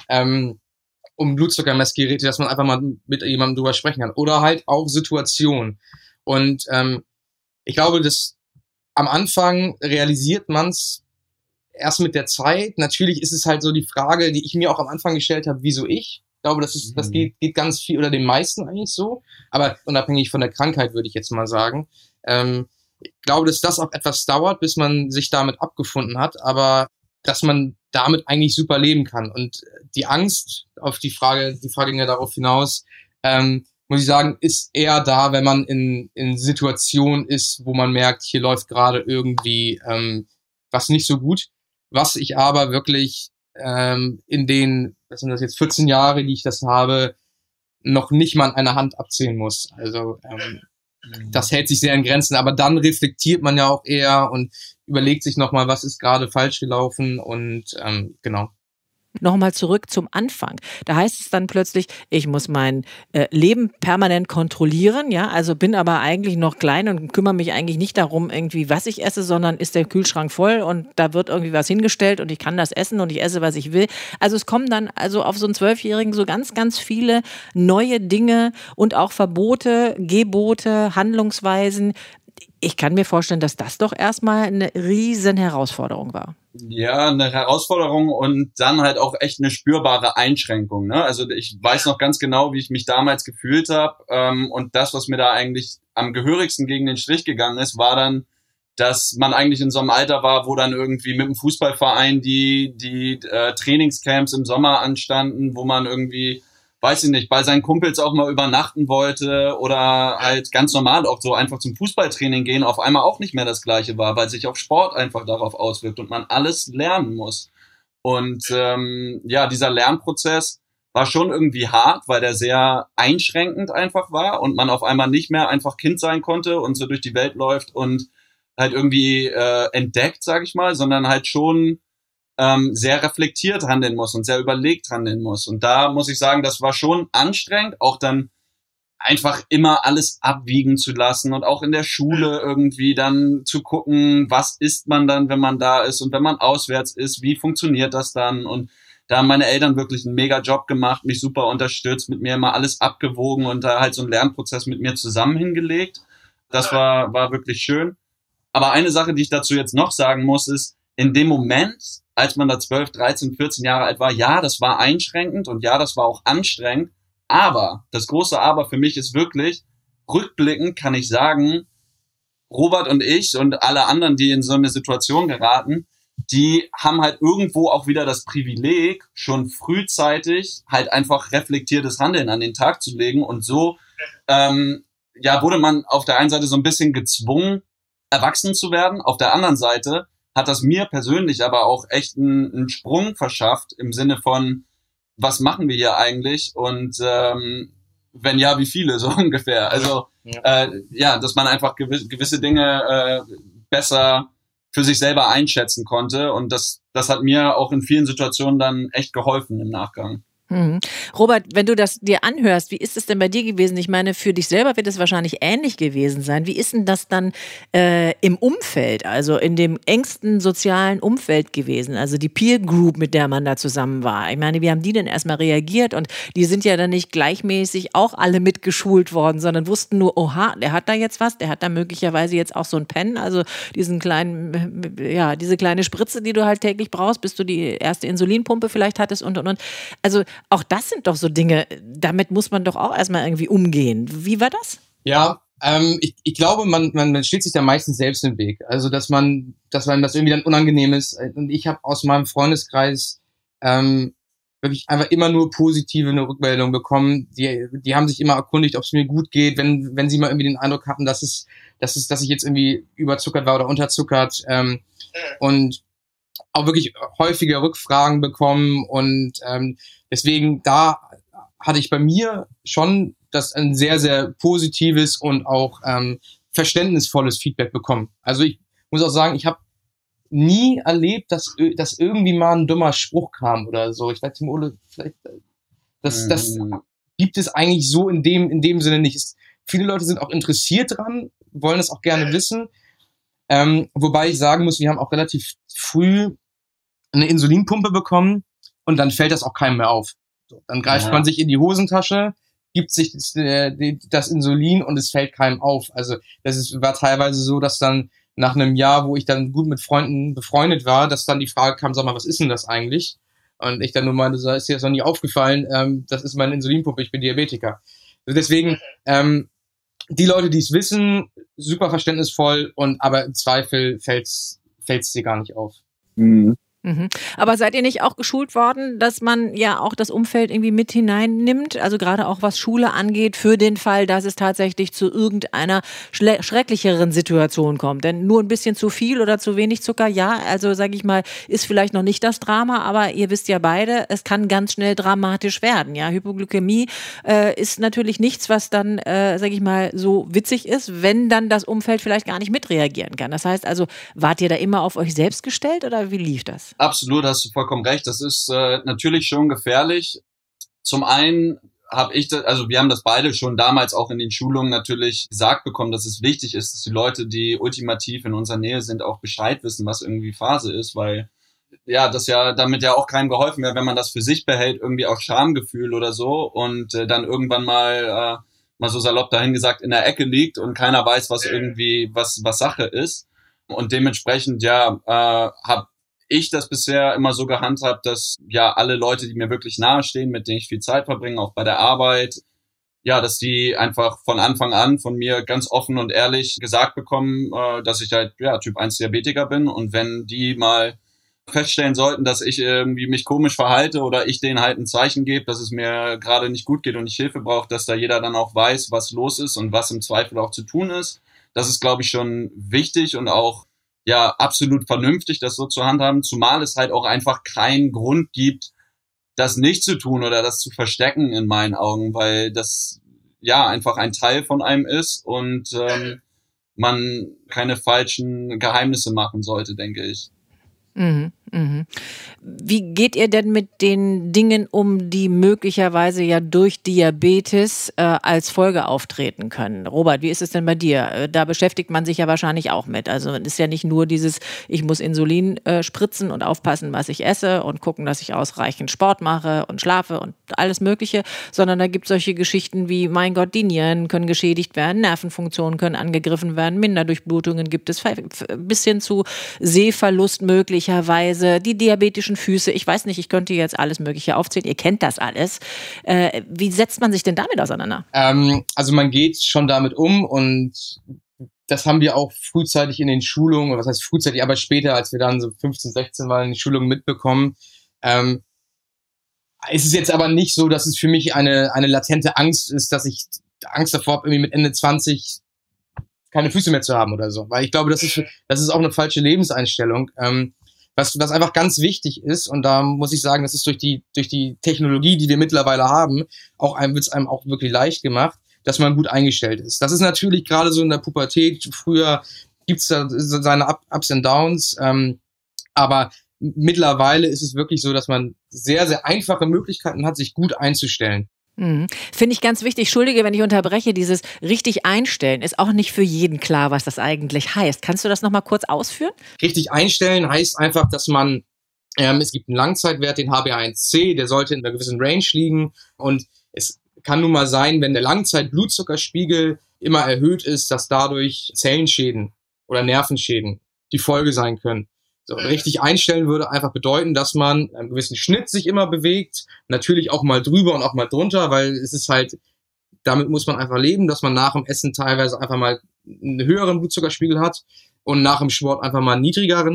Blutzuckermessgeräte, dass man einfach mal mit jemandem drüber sprechen kann. Oder halt auch Situationen. Und ich glaube, dass am Anfang realisiert man es erst mit der Zeit. Natürlich ist es halt so die Frage, die ich mir auch am Anfang gestellt habe, wieso ich? Ich glaube, das geht ganz viel oder den meisten eigentlich so. Aber unabhängig von der Krankheit würde ich jetzt mal sagen. Ich glaube, dass das auch etwas dauert, bis man sich damit abgefunden hat, aber dass man damit eigentlich super leben kann. Und die Angst auf die Frage ging ja darauf hinaus, muss ich sagen, ist eher da, wenn man in Situationen ist, wo man merkt, hier läuft gerade irgendwie was nicht so gut. Was ich aber wirklich in den, was sind das jetzt, 14 Jahre, die ich das habe, noch nicht mal an einer Hand abzählen muss. Also das hält sich sehr in Grenzen, aber dann reflektiert man ja auch eher und überlegt sich nochmal, was ist gerade falsch gelaufen und genau. Nochmal zurück zum Anfang. Da heißt es dann plötzlich, ich muss mein Leben permanent kontrollieren, ja, also bin aber eigentlich noch klein und kümmere mich eigentlich nicht darum, irgendwie, was ich esse, sondern ist der Kühlschrank voll und da wird irgendwie was hingestellt und ich kann das essen und ich esse, was ich will. Also es kommen dann also auf so einen 12-Jährigen so ganz, ganz viele neue Dinge und auch Verbote, Gebote, Handlungsweisen. Ich kann mir vorstellen, dass das doch erstmal eine riesen Herausforderung war. Ja, eine Herausforderung und dann halt auch echt eine spürbare Einschränkung. Ne? Also ich weiß noch ganz genau, wie ich mich damals gefühlt habe. Und das, was mir da eigentlich am gehörigsten gegen den Strich gegangen ist, war dann, dass man eigentlich in so einem Alter war, wo dann irgendwie mit dem Fußballverein die Trainingscamps im Sommer anstanden, wo man irgendwie, weiß ich nicht, bei seinen Kumpels auch mal übernachten wollte oder halt ganz normal auch so einfach zum Fußballtraining gehen, auf einmal auch nicht mehr das Gleiche war, weil sich auch Sport einfach darauf auswirkt und man alles lernen muss. Und dieser Lernprozess war schon irgendwie hart, weil der sehr einschränkend einfach war und man auf einmal nicht mehr einfach Kind sein konnte und so durch die Welt läuft und halt irgendwie entdeckt, sag ich mal, sondern halt schon sehr reflektiert handeln muss und sehr überlegt handeln muss. Und da muss ich sagen, das war schon anstrengend, auch dann einfach immer alles abwiegen zu lassen und auch in der Schule irgendwie dann zu gucken, was isst man dann, wenn man da ist und wenn man auswärts ist, wie funktioniert das dann? Und da haben meine Eltern wirklich einen mega Job gemacht, mich super unterstützt, mit mir immer alles abgewogen und da halt so einen Lernprozess mit mir zusammen hingelegt. Das war wirklich schön. Aber eine Sache, die ich dazu jetzt noch sagen muss, ist, in dem Moment, als man da 12, 13, 14 Jahre alt war, ja, das war einschränkend und ja, das war auch anstrengend, aber das große Aber für mich ist wirklich, rückblickend kann ich sagen, Robert und ich und alle anderen, die in so eine Situation geraten, die haben halt irgendwo auch wieder das Privileg, schon frühzeitig halt einfach reflektiertes Handeln an den Tag zu legen und so wurde man auf der einen Seite so ein bisschen gezwungen, erwachsen zu werden, auf der anderen Seite hat das mir persönlich aber auch echt einen Sprung verschafft im Sinne von, was machen wir hier eigentlich und wenn ja, wie viele so ungefähr. Also dass man einfach gewisse Dinge besser für sich selber einschätzen konnte und das hat mir auch in vielen Situationen dann echt geholfen im Nachgang. Robert, wenn du das dir anhörst, wie ist es denn bei dir gewesen? Ich meine, für dich selber wird es wahrscheinlich ähnlich gewesen sein. Wie ist denn das dann im Umfeld, also in dem engsten sozialen Umfeld gewesen? Also die Peer Group, mit der man da zusammen war. Ich meine, wie haben die denn erstmal reagiert? Und die sind ja dann nicht gleichmäßig auch alle mitgeschult worden, sondern wussten nur, oha, der hat da jetzt was, der hat da möglicherweise jetzt auch so ein Pen, also diese kleine Spritze, die du halt täglich brauchst, bis du die erste Insulinpumpe vielleicht hattest und. Also auch das sind doch so Dinge, damit muss man doch auch erstmal irgendwie umgehen. Wie war das? Ja, ich glaube, man steht sich da meistens selbst im Weg. Also, dass man das irgendwie dann unangenehm ist. Und ich habe aus meinem Freundeskreis wirklich einfach immer nur positive eine Rückmeldung bekommen. Die haben sich immer erkundigt, ob es mir gut geht, wenn sie mal irgendwie den Eindruck hatten, dass ich jetzt irgendwie überzuckert war oder unterzuckert, und auch wirklich häufige Rückfragen bekommen, und deswegen da hatte ich bei mir schon ein sehr, sehr positives und auch verständnisvolles Feedback bekommen. Also ich muss auch sagen, ich habe nie erlebt, dass irgendwie mal ein dummer Spruch kam oder so. Ich weiß, Tim Ole, vielleicht das gibt es eigentlich so in dem Sinne nicht. Viele Leute sind auch interessiert dran, wollen es auch gerne wissen. Wobei ich sagen muss, wir haben auch relativ früh eine Insulinpumpe bekommen und dann fällt das auch keinem mehr auf. So, dann greift man sich in die Hosentasche, gibt sich das Insulin und es fällt keinem auf. Also war teilweise so, dass dann nach einem Jahr, wo ich dann gut mit Freunden befreundet war, dass dann die Frage kam, sag mal, was ist denn das eigentlich? Und ich dann nur meinte, so, ist dir das noch nie aufgefallen, das ist meine Insulinpumpe, ich bin Diabetiker. Also deswegen, die Leute, die es wissen, super verständnisvoll, aber im Zweifel fällt's dir gar nicht auf. Mhm. Aber seid ihr nicht auch geschult worden, dass man ja auch das Umfeld irgendwie mit hineinnimmt? Also gerade auch was Schule angeht, für den Fall, dass es tatsächlich zu irgendeiner schrecklicheren Situation kommt. Denn nur ein bisschen zu viel oder zu wenig Zucker, ja, also sage ich mal, ist vielleicht noch nicht das Drama, aber ihr wisst ja beide, es kann ganz schnell dramatisch werden. Ja, Hypoglykämie ist natürlich nichts, was dann, sage ich mal, so witzig ist, wenn dann das Umfeld vielleicht gar nicht mitreagieren kann. Das heißt also, wart ihr da immer auf euch selbst gestellt oder wie lief das? Absolut, hast du vollkommen recht. Das ist natürlich schon gefährlich. Zum einen wir haben das beide schon damals auch in den Schulungen natürlich gesagt bekommen, dass es wichtig ist, dass die Leute, die ultimativ in unserer Nähe sind, auch Bescheid wissen, was irgendwie Phase ist, weil damit ja auch keinem geholfen wäre, wenn man das für sich behält, irgendwie auch Schamgefühl oder so und dann irgendwann mal so salopp dahin gesagt in der Ecke liegt und keiner weiß, was irgendwie was Sache ist. Und dementsprechend habe ich das bisher immer so gehandhabt, dass alle Leute, die mir wirklich nahestehen, mit denen ich viel Zeit verbringe, auch bei der Arbeit, dass die einfach von Anfang an von mir ganz offen und ehrlich gesagt bekommen, dass ich halt Typ 1 Diabetiker bin, und wenn die mal feststellen sollten, dass ich irgendwie mich komisch verhalte oder ich denen halt ein Zeichen gebe, dass es mir gerade nicht gut geht und ich Hilfe brauche, dass da jeder dann auch weiß, was los ist und was im Zweifel auch zu tun ist. Das ist, glaube ich, schon wichtig und auch absolut vernünftig, das so zu handhaben, zumal es halt auch einfach keinen Grund gibt, das nicht zu tun oder das zu verstecken in meinen Augen, weil das einfach ein Teil von einem ist und man keine falschen Geheimnisse machen sollte, denke ich. Mhm, mhm. Wie geht ihr denn mit den Dingen um, die möglicherweise ja durch Diabetes als Folge auftreten können? Robert, wie ist es denn bei dir? Da beschäftigt man sich ja wahrscheinlich auch mit. Also es ist ja nicht nur dieses, ich muss Insulin spritzen und aufpassen, was ich esse und gucken, dass ich ausreichend Sport mache und schlafe und alles Mögliche, sondern da gibt es solche Geschichten wie, mein Gott, die Nieren können geschädigt werden, Nervenfunktionen können angegriffen werden, Minderdurchblutungen gibt es, bis hin zu Sehverlust möglicherweise, die diabetischen Füße, ich weiß nicht, ich könnte jetzt alles Mögliche aufzählen, ihr kennt das alles. Wie setzt man sich denn damit auseinander? Also man geht schon damit um, und das haben wir auch frühzeitig in den Schulungen, oder was heißt frühzeitig, aber später, als wir dann so 15, 16 waren in den Schulungen mitbekommen. Es ist jetzt aber nicht so, dass es für mich eine latente Angst ist, dass ich Angst davor habe, irgendwie mit Ende 20 keine Füße mehr zu haben oder so. Weil ich glaube, das ist auch eine falsche Lebenseinstellung. Was einfach ganz wichtig ist, und da muss ich sagen, das ist durch die Technologie, die wir mittlerweile haben, wird's einem auch wirklich leicht gemacht, dass man gut eingestellt ist. Das ist natürlich gerade so in der Pubertät, früher gibt's da seine Ups and Downs, aber mittlerweile ist es wirklich so, dass man sehr, sehr einfache Möglichkeiten hat, sich gut einzustellen. Finde ich ganz wichtig. Entschuldige, wenn ich unterbreche. Dieses richtig einstellen ist auch nicht für jeden klar, was das eigentlich heißt. Kannst du das nochmal kurz ausführen? Richtig einstellen heißt einfach, dass man, es gibt einen Langzeitwert, den HbA1c, der sollte in einer gewissen Range liegen. Und es kann nun mal sein, wenn der Langzeit-Blutzuckerspiegel immer erhöht ist, dass dadurch Zellenschäden oder Nervenschäden die Folge sein können. So, richtig einstellen würde einfach bedeuten, dass man einen gewissen Schnitt sich immer bewegt, natürlich auch mal drüber und auch mal drunter, weil es ist halt, damit muss man einfach leben, dass man nach dem Essen teilweise einfach mal einen höheren Blutzuckerspiegel hat und nach dem Sport einfach mal einen niedrigeren.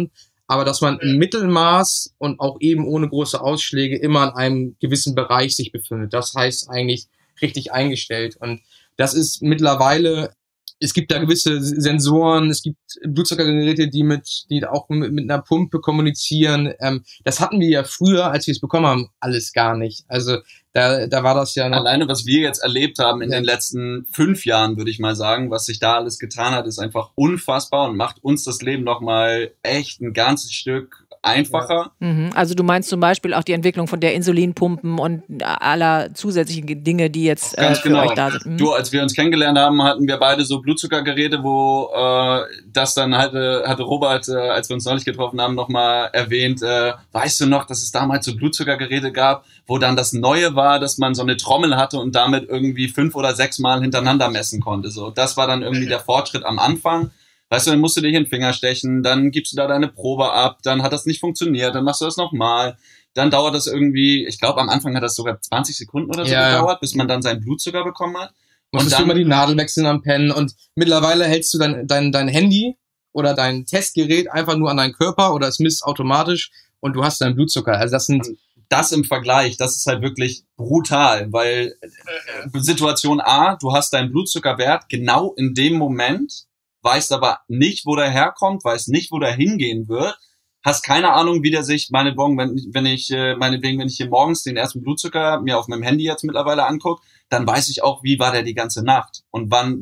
aber dass man im Mittelmaß und auch eben ohne große Ausschläge immer in einem gewissen Bereich sich befindet. Das heißt eigentlich richtig eingestellt. Und das ist mittlerweile, es gibt da gewisse Sensoren, es gibt Blutzuckergeräte, die auch mit einer Pumpe kommunizieren. Das hatten wir ja früher, als wir es bekommen haben, alles gar nicht. Also da war das ja noch. Alleine, was wir jetzt erlebt haben in den letzten 5 Jahren, würde ich mal sagen, was sich da alles getan hat, ist einfach unfassbar und macht uns das Leben nochmal echt ein ganzes Stück einfacher. Ja. Also du meinst zum Beispiel auch die Entwicklung von der Insulinpumpen und aller zusätzlichen Dinge, die jetzt ganz für genau. euch da sind. Du, als wir uns kennengelernt haben, hatten wir beide so Blutzuckergeräte, wo das dann hatte Robert, als wir uns neulich getroffen haben, nochmal erwähnt, weißt du noch, dass es damals so Blutzuckergeräte gab, wo dann das Neue war, dass man so eine Trommel hatte und damit irgendwie 5 oder 6 Mal hintereinander messen konnte. So, das war dann irgendwie der Fortschritt am Anfang. Weißt du, dann musst du dich in den Finger stechen, dann gibst du da deine Probe ab, dann hat das nicht funktioniert, dann machst du das nochmal. Dann dauert das irgendwie, ich glaube am Anfang hat das sogar 20 Sekunden oder so gedauert, bis man dann seinen Blutzucker bekommen hat. Musstest du immer die Nadel wechseln am Pen und mittlerweile hältst du dein Handy oder dein Testgerät einfach nur an deinen Körper oder es misst automatisch und du hast deinen Blutzucker. Also das im Vergleich, das ist halt wirklich brutal, weil Situation A, du hast deinen Blutzuckerwert genau in dem Moment, weißt aber nicht, wo der herkommt, weißt nicht, wo der hingehen wird, hast keine Ahnung, wie der sich, meinetwegen, wenn ich hier morgens den ersten Blutzucker mir auf meinem Handy jetzt mittlerweile angucke, dann weiß ich auch, wie war der die ganze Nacht und wann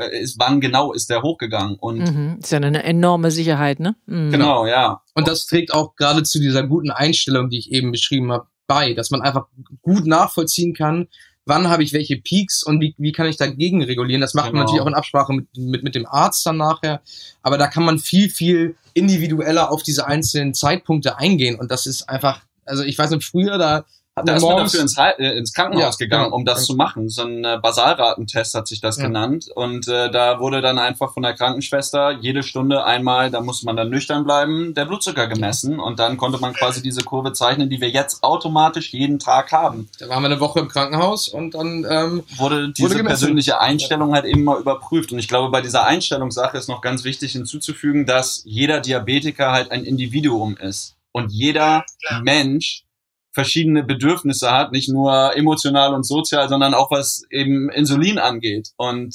genau ist der hochgegangen und ist ja eine enorme Sicherheit, ne? Genau, ja. Und das trägt auch gerade zu dieser guten Einstellung, die ich eben beschrieben habe, bei, dass man einfach gut nachvollziehen kann, wann habe ich welche Peaks und wie kann ich dagegen regulieren. Das macht man natürlich auch in Absprache mit dem Arzt dann nachher. Aber da kann man viel, viel individueller auf diese einzelnen Zeitpunkte eingehen. Und das ist einfach, also ich weiß nicht, früher da ist man dafür ins Krankenhaus gegangen, um das zu machen. So ein Basalratentest hat sich das genannt. Und da wurde dann einfach von der Krankenschwester jede Stunde einmal, da musste man dann nüchtern bleiben, der Blutzucker gemessen. Und dann konnte man quasi diese Kurve zeichnen, die wir jetzt automatisch jeden Tag haben. Da waren wir eine Woche im Krankenhaus und dann wurde diese persönliche Einstellung halt eben mal überprüft. Und ich glaube, bei dieser Einstellungssache ist noch ganz wichtig hinzuzufügen, dass jeder Diabetiker halt ein Individuum ist. Und jeder Mensch verschiedene Bedürfnisse hat, nicht nur emotional und sozial, sondern auch was eben Insulin angeht. Und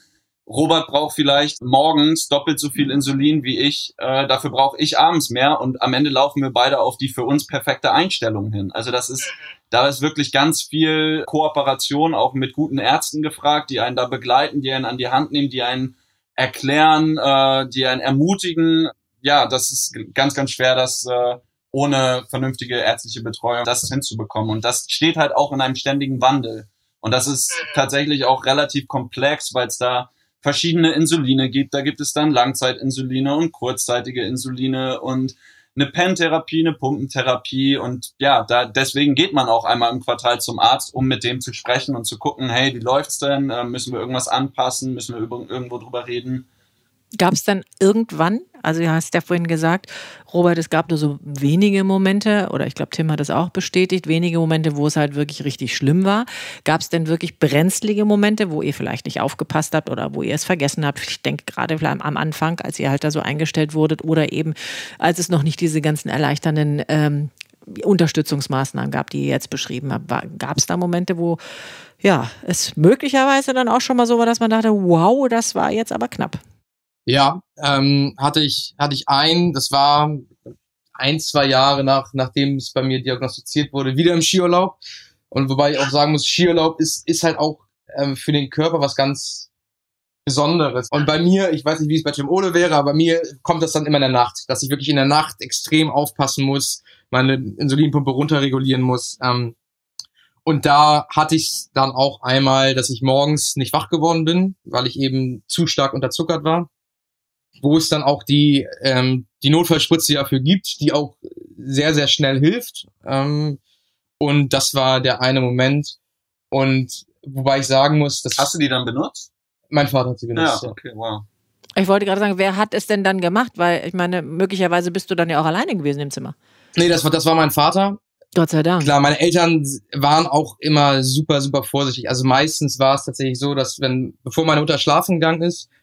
Robert braucht vielleicht morgens doppelt so viel Insulin wie ich, dafür brauche ich abends mehr und am Ende laufen wir beide auf die für uns perfekte Einstellung hin. Also da ist wirklich ganz viel Kooperation auch mit guten Ärzten gefragt, die einen da begleiten, die einen an die Hand nehmen, die einen erklären, die einen ermutigen. Ja, das ist ganz, ganz schwer, das ohne vernünftige ärztliche Betreuung das hinzubekommen. Und das steht halt auch in einem ständigen Wandel. Und das ist tatsächlich auch relativ komplex, weil es da verschiedene Insuline gibt. Da gibt es dann Langzeitinsuline und kurzzeitige Insuline und eine Pen-Therapie, eine Pumpentherapie. Und ja, deswegen geht man auch einmal im Quartal zum Arzt, um mit dem zu sprechen und zu gucken, hey, wie läuft's denn? Müssen wir irgendwas anpassen? Müssen wir irgendwo drüber reden? Gab es dann irgendwann, also du hast ja vorhin gesagt, Robert, es gab nur so wenige Momente, oder ich glaube, Tim hat das auch bestätigt, wenige Momente, wo es halt wirklich richtig schlimm war. Gab es denn wirklich brenzlige Momente, wo ihr vielleicht nicht aufgepasst habt oder wo ihr es vergessen habt? Ich denke gerade am Anfang, als ihr halt da so eingestellt wurdet oder eben, als es noch nicht diese ganzen erleichternden Unterstützungsmaßnahmen gab, die ihr jetzt beschrieben habt. Gab es da Momente, wo ja es möglicherweise dann auch schon mal so war, dass man dachte, wow, das war jetzt aber knapp? Ja, hatte ich das war 1-2 Jahre nachdem es bei mir diagnostiziert wurde, wieder im Skiurlaub. Und wobei ich auch sagen muss, Skiurlaub ist halt auch für den Körper was ganz Besonderes. Und bei mir, ich weiß nicht, wie es bei Tim Ole wäre, aber bei mir kommt das dann immer in der Nacht, dass ich wirklich in der Nacht extrem aufpassen muss, meine Insulinpumpe runterregulieren muss. Und da hatte ich es dann auch einmal, dass ich morgens nicht wach geworden bin, weil ich eben zu stark unterzuckert war. Wo es dann auch die Notfallspritze dafür gibt, die auch sehr, sehr schnell hilft. Und das war der eine Moment. Und wobei ich sagen muss, dass... Hast du die dann benutzt? Mein Vater hat sie benutzt. Ja, okay, wow. Ich wollte gerade sagen, wer hat es denn dann gemacht? Weil ich meine, möglicherweise bist du dann ja auch alleine gewesen im Zimmer. Nee, das war mein Vater. Gott sei Dank. Klar, meine Eltern waren auch immer super, super vorsichtig. Also meistens war es tatsächlich so, dass bevor meine Mutter schlafen gegangen ist,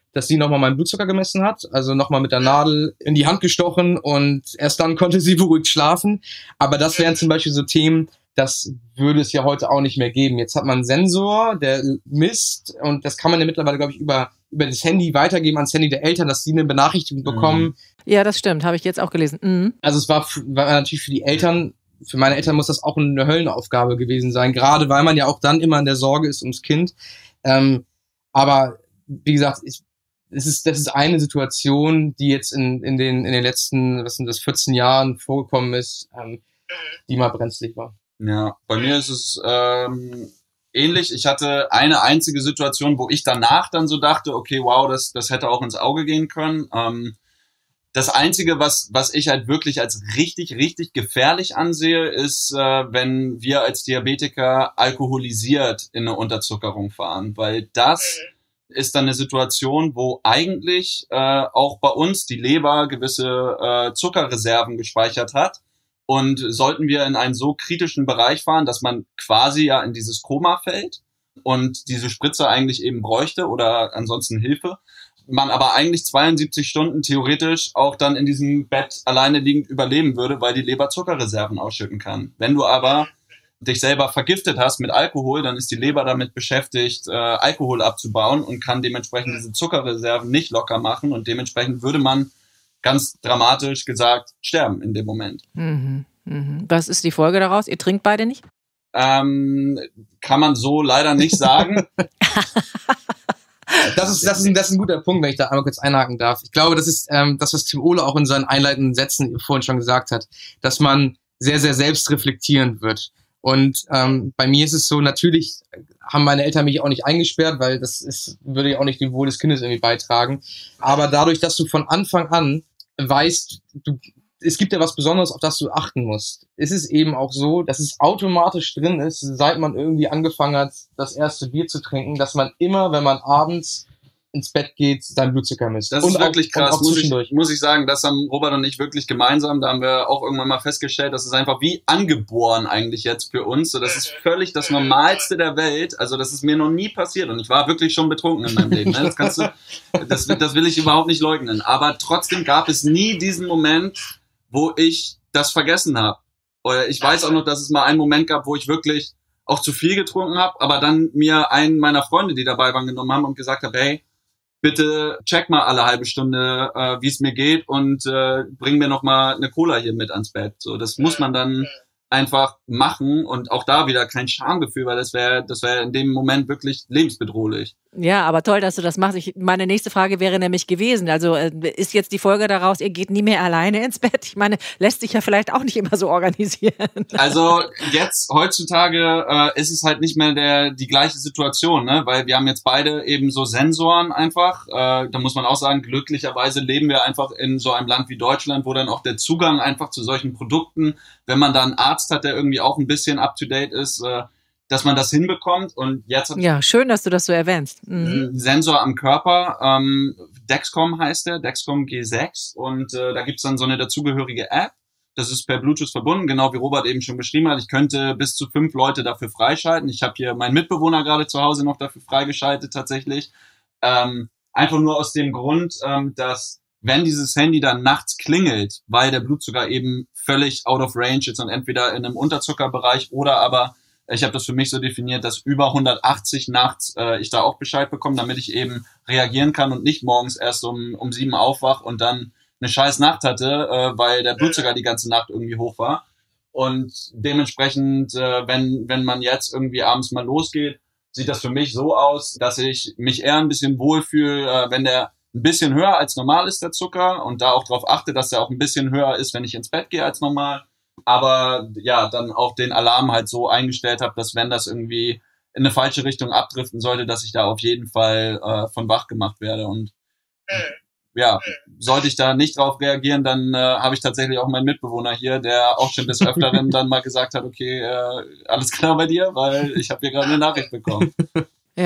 dass sie nochmal meinen Blutzucker gemessen hat, also nochmal mit der Nadel in die Hand gestochen und erst dann konnte sie beruhigt schlafen. Aber das wären zum Beispiel so Themen, das würde es ja heute auch nicht mehr geben. Jetzt hat man einen Sensor, der misst und das kann man ja mittlerweile, glaube ich, über das Handy weitergeben ans Handy der Eltern, dass sie eine Benachrichtigung bekommen. Ja, das stimmt, habe ich jetzt auch gelesen. Mhm. Also es war natürlich für die Eltern, für meine Eltern muss das auch eine Höllenaufgabe gewesen sein, gerade weil man ja auch dann immer in der Sorge ist ums Kind. Aber wie gesagt, das ist eine Situation, die jetzt in den letzten, 14 Jahren vorgekommen ist, die mal brenzlig war. Ja, bei mir ist es ähnlich. Ich hatte eine einzige Situation, wo ich danach dann so dachte, okay, wow, das hätte auch ins Auge gehen können. Das Einzige, was ich halt wirklich als richtig, richtig gefährlich ansehe, ist, wenn wir als Diabetiker alkoholisiert in eine Unterzuckerung fahren, weil das ist dann eine Situation, wo eigentlich auch bei uns die Leber gewisse Zuckerreserven gespeichert hat. Und sollten wir in einen so kritischen Bereich fahren, dass man quasi ja in dieses Koma fällt und diese Spritze eigentlich eben bräuchte oder ansonsten Hilfe, man aber eigentlich 72 Stunden theoretisch auch dann in diesem Bett alleine liegend überleben würde, weil die Leber Zuckerreserven ausschütten kann. Wenn du aber dich selber vergiftet hast mit Alkohol, dann ist die Leber damit beschäftigt, Alkohol abzubauen und kann dementsprechend diese Zuckerreserven nicht locker machen und dementsprechend würde man ganz dramatisch gesagt sterben in dem Moment. Mhm. Mhm. Was ist die Folge daraus? Ihr trinkt beide nicht? Kann man so leider nicht sagen. Das ist ein guter Punkt, wenn ich da einmal kurz einhaken darf. Ich glaube, das ist das, was Tim Ole auch in seinen einleitenden Sätzen vorhin schon gesagt hat, dass man sehr, sehr selbstreflektierend wird. Und bei mir ist es so, natürlich haben meine Eltern mich auch nicht eingesperrt, weil würde ja auch nicht dem Wohl des Kindes irgendwie beitragen. Aber dadurch, dass du von Anfang an weißt, es gibt ja was Besonderes, auf das du achten musst, ist es eben auch so, dass es automatisch drin ist, seit man irgendwie angefangen hat, das erste Bier zu trinken, dass man immer, wenn man abends ins Bett geht, sein Blutzucker misst. Das ist wirklich krass, muss ich sagen. Das haben Robert und ich wirklich gemeinsam. Da haben wir auch irgendwann mal festgestellt, das ist einfach wie angeboren eigentlich jetzt für uns. So, das ist völlig das Normalste der Welt. Also das ist mir noch nie passiert und ich war wirklich schon betrunken in meinem Leben. Ne? Das will ich überhaupt nicht leugnen. Aber trotzdem gab es nie diesen Moment, wo ich das vergessen habe. Oder ich weiß auch noch, dass es mal einen Moment gab, wo ich wirklich auch zu viel getrunken habe, aber dann mir einen meiner Freunde, die dabei waren, genommen haben und gesagt habe, hey, bitte check mal alle halbe Stunde, wie es mir geht und bring mir noch mal eine Cola hier mit ans Bett. So, das muss man dann einfach machen und auch da wieder kein Schamgefühl, weil das wäre in dem Moment wirklich lebensbedrohlich. Ja, aber toll, dass du das machst. Meine nächste Frage wäre nämlich gewesen, also ist jetzt die Folge daraus, ihr geht nie mehr alleine ins Bett? Ich meine, lässt sich ja vielleicht auch nicht immer so organisieren. Also jetzt, heutzutage ist es halt nicht mehr die gleiche Situation, ne? Weil wir haben jetzt beide eben so Sensoren einfach. Da muss man auch sagen, glücklicherweise leben wir einfach in so einem Land wie Deutschland, wo dann auch der Zugang einfach zu solchen Produkten, wenn man da einen Arzt hat, der irgendwie auch ein bisschen up-to-date ist, dass man das hinbekommt. Und jetzt hat ja, schön, dass du das so erwähnst. Einen Sensor am Körper, Dexcom heißt der, Dexcom G6 und da gibt's dann so eine dazugehörige App. Das ist per Bluetooth verbunden, genau wie Robert eben schon beschrieben hat. Ich könnte bis zu 5 Leute dafür freischalten. Ich habe hier meinen Mitbewohner gerade zu Hause noch dafür freigeschaltet tatsächlich. Einfach nur aus dem Grund, dass wenn dieses Handy dann nachts klingelt, weil der Blutzucker eben völlig out of range ist und entweder in einem Unterzuckerbereich oder aber, ich habe das für mich so definiert, dass über 180 nachts ich da auch Bescheid bekomme, damit ich eben reagieren kann und nicht morgens erst um 7 aufwach und dann eine scheiß Nacht hatte, weil der Blutzucker die ganze Nacht irgendwie hoch war. Und dementsprechend, wenn man jetzt irgendwie abends mal losgeht, sieht das für mich so aus, dass ich mich eher ein bisschen wohlfühle, wenn der ein bisschen höher als normal ist, der Zucker, und da auch darauf achte, dass der auch ein bisschen höher ist, wenn ich ins Bett gehe als normal. Aber ja, dann auch den Alarm halt so eingestellt habe, dass wenn das irgendwie in eine falsche Richtung abdriften sollte, dass ich da auf jeden Fall von wach gemacht werde. Und ja, sollte ich da nicht drauf reagieren, dann habe ich tatsächlich auch meinen Mitbewohner hier, der auch schon des Öfteren dann mal gesagt hat, okay, alles klar bei dir, weil ich habe hier gerade eine Nachricht bekommen. Ja.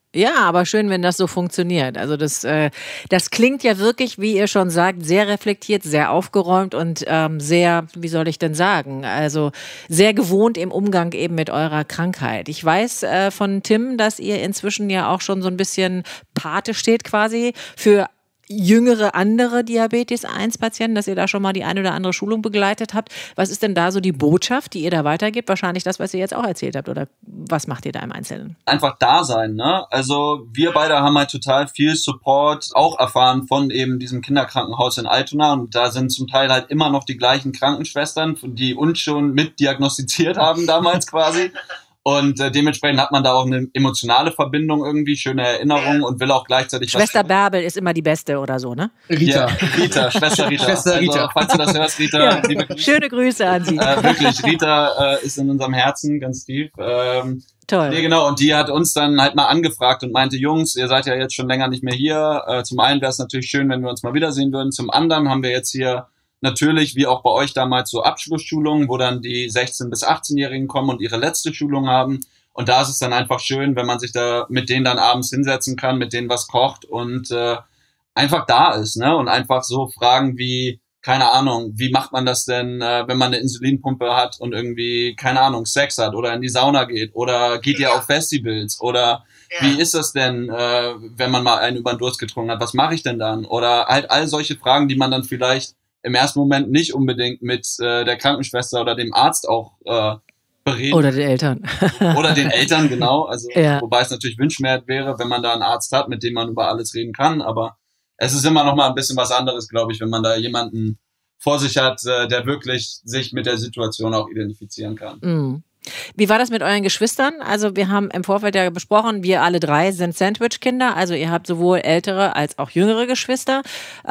Ja, aber schön, wenn das so funktioniert. Also das klingt ja wirklich, wie ihr schon sagt, sehr reflektiert, sehr aufgeräumt und sehr, wie soll ich denn sagen, also sehr gewohnt im Umgang eben mit eurer Krankheit. Ich weiß von Tim, dass ihr inzwischen ja auch schon so ein bisschen Pate steht quasi für jüngere andere Diabetes-1-Patienten, dass ihr da schon mal die eine oder andere Schulung begleitet habt. Was ist denn da so die Botschaft, die ihr da weitergebt? Wahrscheinlich das, was ihr jetzt auch erzählt habt, oder was macht ihr da im Einzelnen? Einfach da sein, ne? Also wir beide haben halt total viel Support auch erfahren von eben diesem Kinderkrankenhaus in Altona, und da sind zum Teil halt immer noch die gleichen Krankenschwestern, die uns schon mit diagnostiziert haben damals quasi. Und dementsprechend hat man da auch eine emotionale Verbindung irgendwie, schöne Erinnerungen und will auch gleichzeitig... Schwester Bärbel ist immer die Beste oder so, ne? Rita, Schwester Rita. Schwester Rita. Also, falls du das hörst, Rita, liebe Grüße. Schöne Grüße an Sie. Wirklich, Rita ist in unserem Herzen ganz tief. Toll. Nee, genau, und die hat uns dann halt mal angefragt und meinte, Jungs, ihr seid ja jetzt schon länger nicht mehr hier. Zum einen wäre es natürlich schön, wenn wir uns mal wiedersehen würden. Zum anderen haben wir jetzt hier natürlich, wie auch bei euch damals, so Abschlussschulungen, wo dann die 16- bis 18-Jährigen kommen und ihre letzte Schulung haben. Und da ist es dann einfach schön, wenn man sich da mit denen dann abends hinsetzen kann, mit denen was kocht und einfach da ist, ne? Und einfach so Fragen wie, keine Ahnung, wie macht man das denn, wenn man eine Insulinpumpe hat und irgendwie, keine Ahnung, Sex hat oder in die Sauna geht oder geht ihr auf Festivals oder wie ist das denn, wenn man mal einen über den Durst getrunken hat, was mache ich denn dann? Oder halt all solche Fragen, die man dann vielleicht im ersten Moment nicht unbedingt mit der Krankenschwester oder dem Arzt auch bereden. Oder den Eltern. Oder den Eltern, genau. Also Ja. Wobei es natürlich wünschenswert wäre, wenn man da einen Arzt hat, mit dem man über alles reden kann. Aber es ist immer noch mal ein bisschen was anderes, glaube ich, wenn man da jemanden vor sich hat, der wirklich sich mit der Situation auch identifizieren kann. Mhm. Wie war das mit euren Geschwistern? Also wir haben im Vorfeld ja besprochen, wir alle drei sind Sandwich-Kinder, also ihr habt sowohl ältere als auch jüngere Geschwister.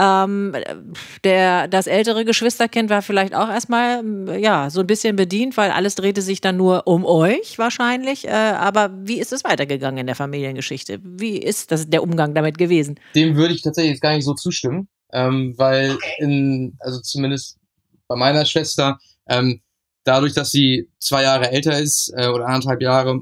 Das ältere Geschwisterkind war vielleicht auch erstmal so ein bisschen bedient, weil alles drehte sich dann nur um euch wahrscheinlich. Aber wie ist es weitergegangen in der Familiengeschichte? Wie ist der Umgang damit gewesen? Dem würde ich tatsächlich jetzt gar nicht so zustimmen, weil also zumindest bei meiner Schwester, dadurch, dass sie 2 Jahre älter ist oder 1,5 Jahre,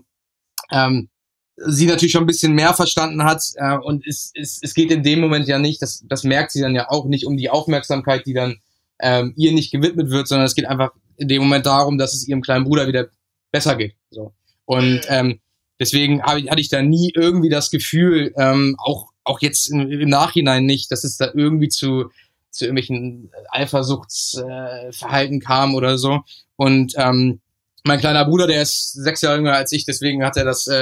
sie natürlich schon ein bisschen mehr verstanden hat und es geht in dem Moment ja nicht, das merkt sie dann ja auch nicht, um die Aufmerksamkeit, die dann ihr nicht gewidmet wird, sondern es geht einfach in dem Moment darum, dass es ihrem kleinen Bruder wieder besser geht. So. Und deswegen hatte ich da nie irgendwie das Gefühl, auch jetzt im Nachhinein nicht, dass es da irgendwie zu irgendwelchen Eifersuchtsverhalten kam oder so. Und mein kleiner Bruder, der ist 6 Jahre jünger als ich, deswegen hat er das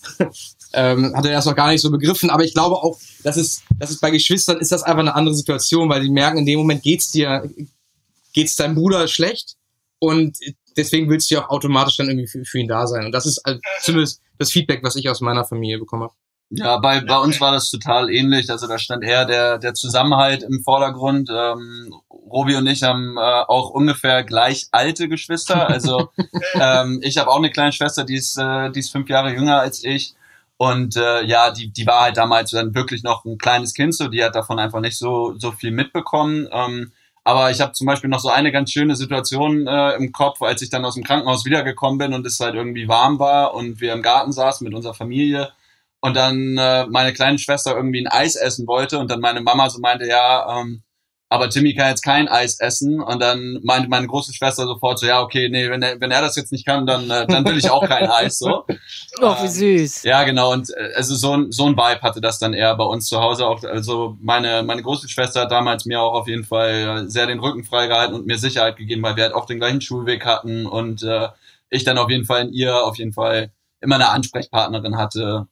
noch gar nicht so begriffen. Aber ich glaube auch, dass es bei Geschwistern ist das einfach eine andere Situation, weil die merken, in dem Moment geht's deinem Bruder schlecht und deswegen willst du ja auch automatisch dann irgendwie für ihn da sein. Und das ist zumindest das Feedback, was ich aus meiner Familie bekommen habe. Ja, bei uns war das total ähnlich. Also da stand eher der Zusammenhalt im Vordergrund. Robi und ich haben auch ungefähr gleich alte Geschwister. Also ich habe auch eine kleine Schwester, die ist 5 Jahre jünger als ich. Und die war halt damals dann wirklich noch ein kleines Kind, so die hat davon einfach nicht so viel mitbekommen. Aber ich habe zum Beispiel noch so eine ganz schöne Situation im Kopf, als ich dann aus dem Krankenhaus wiedergekommen bin und es halt irgendwie warm war und wir im Garten saßen mit unserer Familie. Und dann meine kleine Schwester irgendwie ein Eis essen wollte und dann meine Mama so meinte, aber Timmy kann jetzt kein Eis essen. Und dann meinte meine große Schwester sofort so, ja, okay, nee, wenn er das jetzt nicht kann, dann will ich auch kein Eis. So. Oh, wie süß. Ja, genau. Und also so ein Vibe hatte das dann eher bei uns zu Hause auch. Also meine große Schwester hat damals mir auch auf jeden Fall sehr den Rücken freigehalten und mir Sicherheit gegeben, weil wir halt auch den gleichen Schulweg hatten und ich dann auf jeden Fall in ihr immer eine Ansprechpartnerin hatte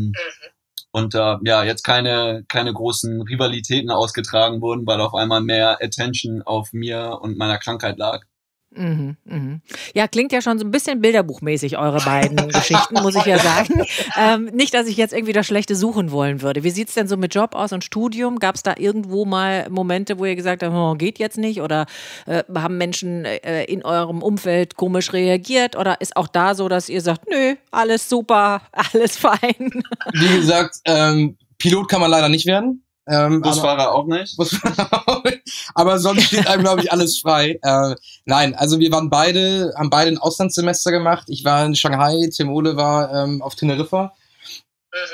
und jetzt keine großen Rivalitäten ausgetragen wurden, weil auf einmal mehr Attention auf mir und meiner Krankheit lag. Mhm, mhm. Ja, klingt ja schon so ein bisschen bilderbuchmäßig, eure beiden Geschichten, muss ich ja sagen. Nicht, dass ich jetzt irgendwie das Schlechte suchen wollen würde. Wie sieht's denn so mit Job aus und Studium? Gab es da irgendwo mal Momente, wo ihr gesagt habt, oh, geht jetzt nicht? Oder haben Menschen in eurem Umfeld komisch reagiert? Oder ist auch da so, dass ihr sagt, nö, alles super, alles fein? Wie gesagt, Pilot kann man leider nicht werden. Busfahrer auch nicht. Aber sonst steht einem, glaube ich, alles frei. Nein, also wir haben beide ein Auslandssemester gemacht. Ich war in Shanghai, Tim Ole war auf Teneriffa.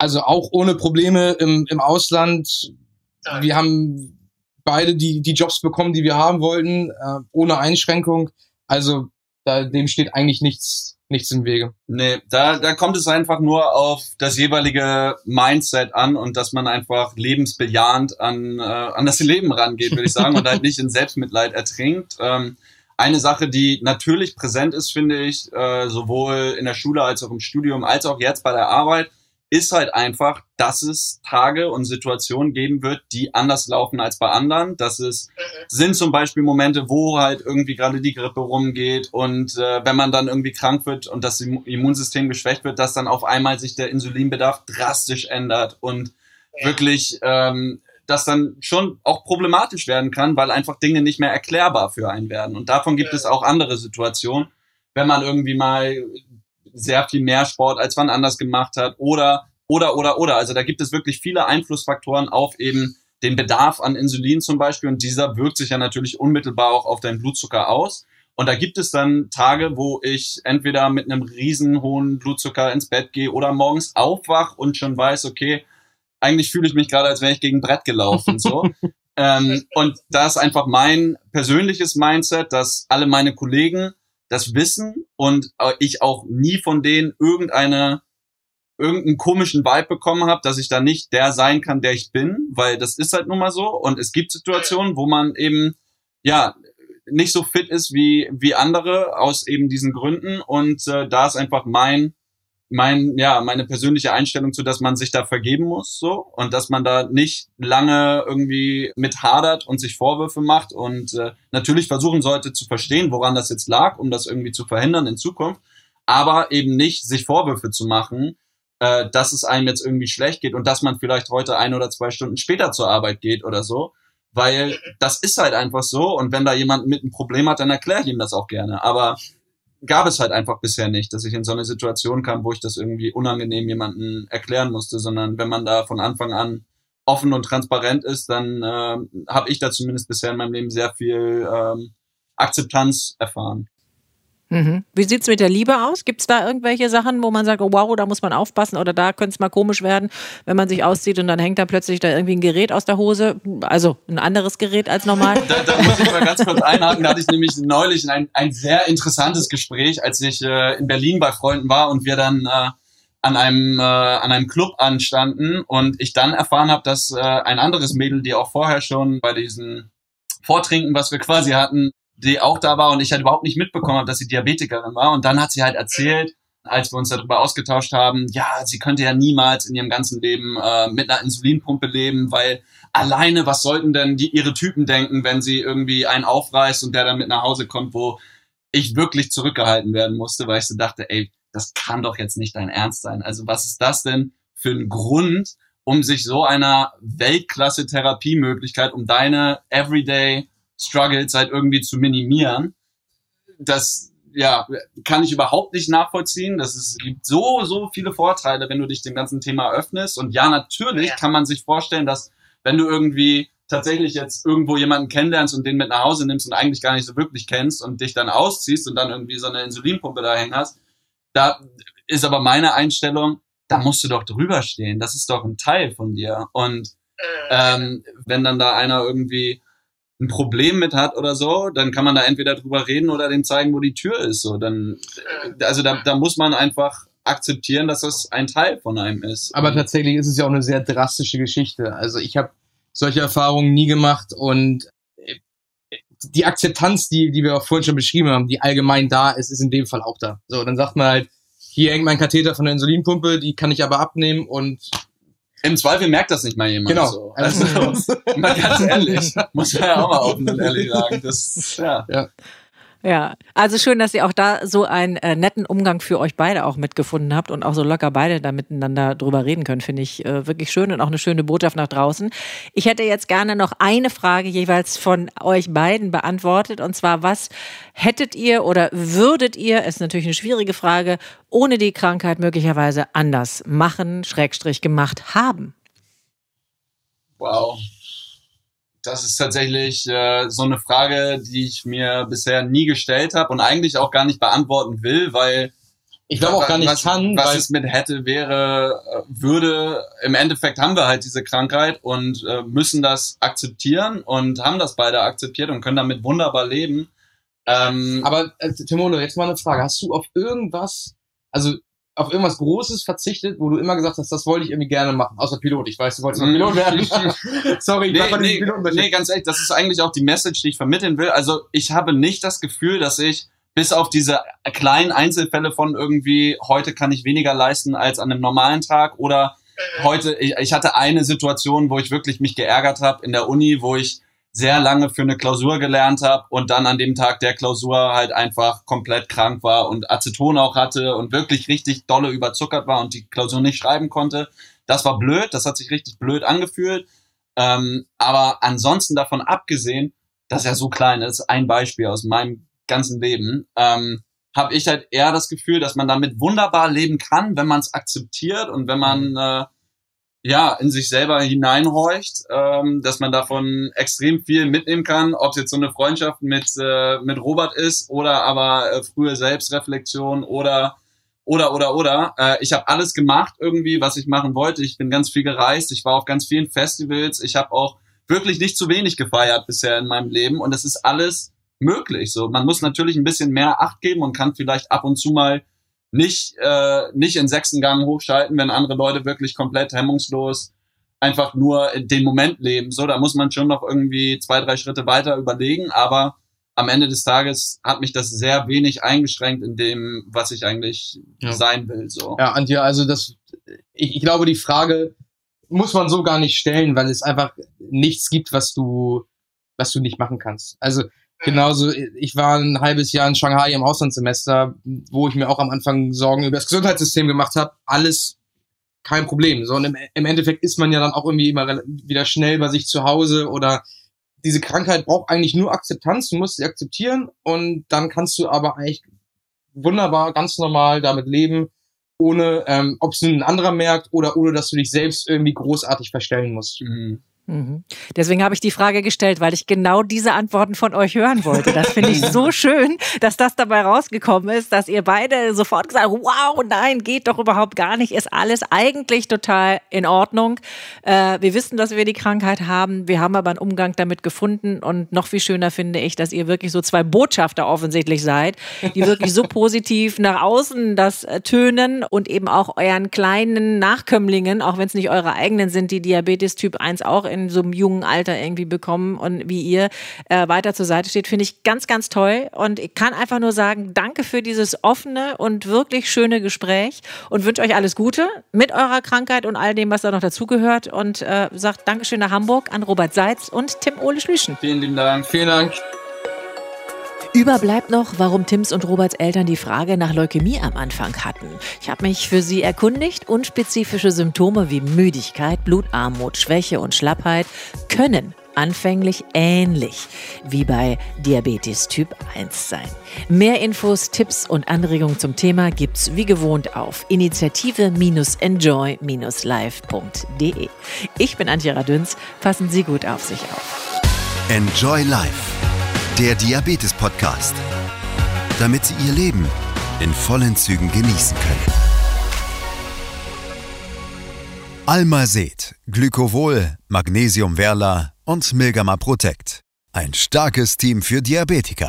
Also auch ohne Probleme im Ausland. Wir haben beide die Jobs bekommen, die wir haben wollten, ohne Einschränkung. Also dem steht eigentlich nichts im Wege. Nee, da kommt es einfach nur auf das jeweilige Mindset an und dass man einfach lebensbejahend an das Leben rangeht, würde ich sagen, und halt nicht in Selbstmitleid ertrinkt. Eine Sache, die natürlich präsent ist, finde ich, sowohl in der Schule als auch im Studium, als auch jetzt bei der Arbeit, ist halt einfach, dass es Tage und Situationen geben wird, die anders laufen als bei anderen. Sind zum Beispiel Momente, wo halt irgendwie gerade die Grippe rumgeht und wenn man dann irgendwie krank wird und das Immunsystem geschwächt wird, dass dann auf einmal sich der Insulinbedarf drastisch ändert und wirklich das dann schon auch problematisch werden kann, weil einfach Dinge nicht mehr erklärbar für einen werden. Und davon gibt es auch andere Situationen, wenn man irgendwie mal sehr viel mehr Sport als wann anders gemacht hat oder. Also da gibt es wirklich viele Einflussfaktoren auf eben den Bedarf an Insulin zum Beispiel und dieser wirkt sich ja natürlich unmittelbar auch auf deinen Blutzucker aus. Und da gibt es dann Tage, wo ich entweder mit einem riesen hohen Blutzucker ins Bett gehe oder morgens aufwach und schon weiß, okay, eigentlich fühle ich mich gerade, als wäre ich gegen ein Brett gelaufen, so. Und da ist einfach mein persönliches Mindset, dass alle meine Kollegen das wissen und ich auch nie von denen irgendeinen komischen Vibe bekommen habe, dass ich da nicht der sein kann, der ich bin, weil das ist halt nun mal so und es gibt Situationen, wo man eben nicht so fit ist wie andere aus eben diesen Gründen und da ist einfach meine persönliche Einstellung zu, dass man sich da vergeben muss, so, und dass man da nicht lange irgendwie mit hadert und sich Vorwürfe macht und natürlich versuchen sollte zu verstehen, woran das jetzt lag, um das irgendwie zu verhindern in Zukunft, aber eben nicht sich Vorwürfe zu machen, dass es einem jetzt irgendwie schlecht geht und dass man vielleicht heute 1 oder 2 Stunden später zur Arbeit geht oder so, weil das ist halt einfach so und wenn da jemand mit einem Problem hat, dann erkläre ich ihm das auch gerne, aber gab es halt einfach bisher nicht, dass ich in so eine Situation kam, wo ich das irgendwie unangenehm jemandem erklären musste, sondern wenn man da von Anfang an offen und transparent ist, dann habe ich da zumindest bisher in meinem Leben sehr viel Akzeptanz erfahren. Mhm. Wie sieht's mit der Liebe aus? Gibt's da irgendwelche Sachen, wo man sagt, oh wow, da muss man aufpassen oder da könnte es mal komisch werden, wenn man sich auszieht und dann hängt da plötzlich da irgendwie ein Gerät aus der Hose, also ein anderes Gerät als normal? Da muss ich mal ganz kurz einhaken, da hatte ich nämlich neulich ein sehr interessantes Gespräch, als ich in Berlin bei Freunden war und wir dann an einem Club anstanden und ich dann erfahren habe, dass ein anderes Mädel, die auch vorher schon bei diesen Vortrinken, was wir quasi hatten, die auch da war und ich halt überhaupt nicht mitbekommen habe, dass sie Diabetikerin war. Und dann hat sie halt erzählt, als wir uns darüber ausgetauscht haben, ja, sie könnte ja niemals in ihrem ganzen Leben mit einer Insulinpumpe leben, weil alleine, was sollten denn ihre Typen denken, wenn sie irgendwie einen aufreißt und der dann mit nach Hause kommt, wo ich wirklich zurückgehalten werden musste, weil ich so dachte, ey, das kann doch jetzt nicht dein Ernst sein. Also was ist das denn für ein Grund, um sich so einer Weltklasse-Therapiemöglichkeit, um deine Everyday Struggles halt irgendwie zu minimieren. Das, kann ich überhaupt nicht nachvollziehen. Es gibt so viele Vorteile, wenn du dich dem ganzen Thema öffnest. Und ja, natürlich kann man sich vorstellen, dass wenn du irgendwie tatsächlich jetzt irgendwo jemanden kennenlernst und den mit nach Hause nimmst und eigentlich gar nicht so wirklich kennst und dich dann ausziehst und dann irgendwie so eine Insulinpumpe da hängen hast, da ist aber meine Einstellung, da musst du doch drüber stehen. Das ist doch ein Teil von dir. Und wenn dann da einer irgendwie ein Problem mit hat oder so, dann kann man da entweder drüber reden oder dem zeigen, wo die Tür ist. So, dann, also da muss man einfach akzeptieren, dass das ein Teil von einem ist. Aber tatsächlich ist es ja auch eine sehr drastische Geschichte. Also ich habe solche Erfahrungen nie gemacht und die Akzeptanz, die wir auch vorhin schon beschrieben haben, die allgemein da ist, ist in dem Fall auch da. So, dann sagt man halt, hier hängt mein Katheter von der Insulinpumpe, die kann ich aber abnehmen und im Zweifel merkt das nicht mal jemand. Genau. So. Also, mal ganz ehrlich, muss man ja auch mal offen und ehrlich sagen. Das, Ja, also schön, dass ihr auch da so einen netten Umgang für euch beide auch mitgefunden habt und auch so locker beide da miteinander drüber reden können, finde ich wirklich schön und auch eine schöne Botschaft nach draußen. Ich hätte jetzt gerne noch eine Frage jeweils von euch beiden beantwortet und zwar, was hättet ihr oder würdet ihr, ist natürlich eine schwierige Frage, ohne die Krankheit möglicherweise anders machen, / gemacht haben? Wow. Das ist tatsächlich so eine Frage, die ich mir bisher nie gestellt habe und eigentlich auch gar nicht beantworten will, weil Ich glaube auch gar nicht kann. Was es mit hätte, wäre, würde, im Endeffekt haben wir halt diese Krankheit und müssen das akzeptieren und haben das beide akzeptiert und können damit wunderbar leben. Aber Timole, jetzt mal eine Frage. Hast du auf irgendwas Großes verzichtet, wo du immer gesagt hast, das wollte ich irgendwie gerne machen, außer Pilot? Ich weiß, du wolltest mal Pilot werden. Sorry, nee, ganz ehrlich, das ist eigentlich auch die Message, die ich vermitteln will. Also ich habe nicht das Gefühl, dass ich bis auf diese kleinen Einzelfälle von irgendwie, heute kann ich weniger leisten als an einem normalen Tag oder heute, ich hatte eine Situation, wo ich wirklich mich geärgert habe in der Uni, wo ich sehr lange für eine Klausur gelernt habe und dann an dem Tag der Klausur halt einfach komplett krank war und Aceton auch hatte und wirklich richtig dolle überzuckert war und die Klausur nicht schreiben konnte. Das war blöd, das hat sich richtig blöd angefühlt. Aber ansonsten davon abgesehen, dass er so klein ist, ein Beispiel aus meinem ganzen Leben, habe ich halt eher das Gefühl, dass man damit wunderbar leben kann, wenn man es akzeptiert und wenn man in sich selber hineinhorcht, dass man davon extrem viel mitnehmen kann, ob es jetzt so eine Freundschaft mit Robert ist oder aber frühe Selbstreflexion oder. Ich habe alles gemacht irgendwie, was ich machen wollte. Ich bin ganz viel gereist, ich war auf ganz vielen Festivals, ich habe auch wirklich nicht zu wenig gefeiert bisher in meinem Leben und es ist alles möglich. So, man muss natürlich ein bisschen mehr Acht geben und kann vielleicht ab und zu mal nicht in 6. Gang hochschalten, wenn andere Leute wirklich komplett hemmungslos einfach nur den Moment leben. So, da muss man schon noch irgendwie 2-3 Schritte weiter überlegen, aber am Ende des Tages hat mich das sehr wenig eingeschränkt in dem, was ich eigentlich sein will. So. Ja, Antje, also ich glaube, die Frage muss man so gar nicht stellen, weil es einfach nichts gibt, was du nicht machen kannst. Also genauso, ich war ein halbes Jahr in Shanghai im Auslandssemester, wo ich mir auch am Anfang Sorgen über das Gesundheitssystem gemacht habe. Alles kein Problem. So, und im Endeffekt ist man ja dann auch irgendwie immer wieder schnell bei sich zu Hause oder diese Krankheit braucht eigentlich nur Akzeptanz. Du musst sie akzeptieren und dann kannst du aber eigentlich wunderbar, ganz normal damit leben, ohne, ob es nun ein anderer merkt oder ohne, dass du dich selbst irgendwie großartig verstellen musst. Mhm. Deswegen habe ich die Frage gestellt, weil ich genau diese Antworten von euch hören wollte. Das finde ich so schön, dass das dabei rausgekommen ist, dass ihr beide sofort gesagt habt, wow, nein, geht doch überhaupt gar nicht, ist alles eigentlich total in Ordnung. Wir wissen, dass wir die Krankheit haben, wir haben aber einen Umgang damit gefunden und noch viel schöner finde ich, dass ihr wirklich so 2 Botschafter offensichtlich seid, die wirklich so positiv nach außen das tönen und eben auch euren kleinen Nachkömmlingen, auch wenn es nicht eure eigenen sind, die Diabetes Typ 1 auch in so einem jungen Alter irgendwie bekommen und wie ihr weiter zur Seite steht, finde ich ganz, ganz toll. Und ich kann einfach nur sagen, danke für dieses offene und wirklich schöne Gespräch und wünsche euch alles Gute mit eurer Krankheit und all dem, was da noch dazugehört. Und sagt Dankeschön nach Hamburg an Robert Seitz und Tim-Ole Schlüschen. Vielen lieben Dank. Vielen Dank. Überbleibt noch, warum Tims und Roberts Eltern die Frage nach Leukämie am Anfang hatten. Ich habe mich für sie erkundigt. Unspezifische Symptome wie Müdigkeit, Blutarmut, Schwäche und Schlappheit können anfänglich ähnlich wie bei Diabetes Typ 1 sein. Mehr Infos, Tipps und Anregungen zum Thema gibt's wie gewohnt auf initiative-enjoy-life.de. Ich bin Antje Radünz. Passen Sie gut auf sich auf. Enjoy Life, der Diabetes-Podcast. Damit Sie Ihr Leben in vollen Zügen genießen können. Almazet, Glycovol, Magnesium Verla und Milgama Protect. Ein starkes Team für Diabetiker.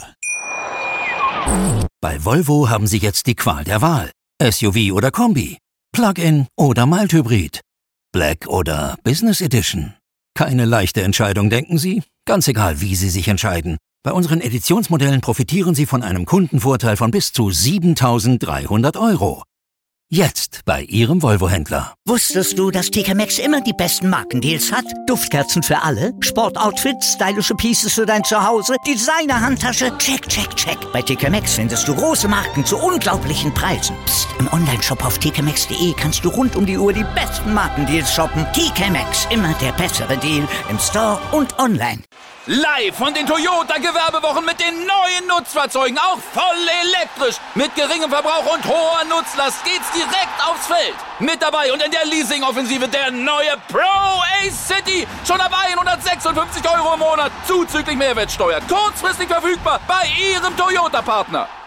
Bei Volvo haben Sie jetzt die Qual der Wahl. SUV oder Kombi, Plug-in oder Mild-Hybrid, Black oder Business Edition. Keine leichte Entscheidung, denken Sie? Ganz egal, wie Sie sich entscheiden. Bei unseren Editionsmodellen profitieren Sie von einem Kundenvorteil von bis zu 7.300 €. Jetzt bei Ihrem Volvo-Händler. Wusstest du, dass TK Maxx immer die besten Markendeals hat? Duftkerzen für alle, Sportoutfits, stylische Pieces für dein Zuhause, Designer-Handtasche, check, check, check. Bei TK Maxx findest du große Marken zu unglaublichen Preisen. Psst. Im Onlineshop auf tkmaxx.de kannst du rund um die Uhr die besten Markendeals shoppen. TK Maxx, immer der bessere Deal im Store und online. Live von den Toyota-Gewerbewochen mit den neuen Nutzfahrzeugen, auch voll elektrisch. Mit geringem Verbrauch und hoher Nutzlast geht's direkt aufs Feld. Mit dabei und in der Leasing-Offensive der neue Pro Ace City. Schon ab 156 € im Monat, zuzüglich Mehrwertsteuer. Kurzfristig verfügbar bei Ihrem Toyota-Partner.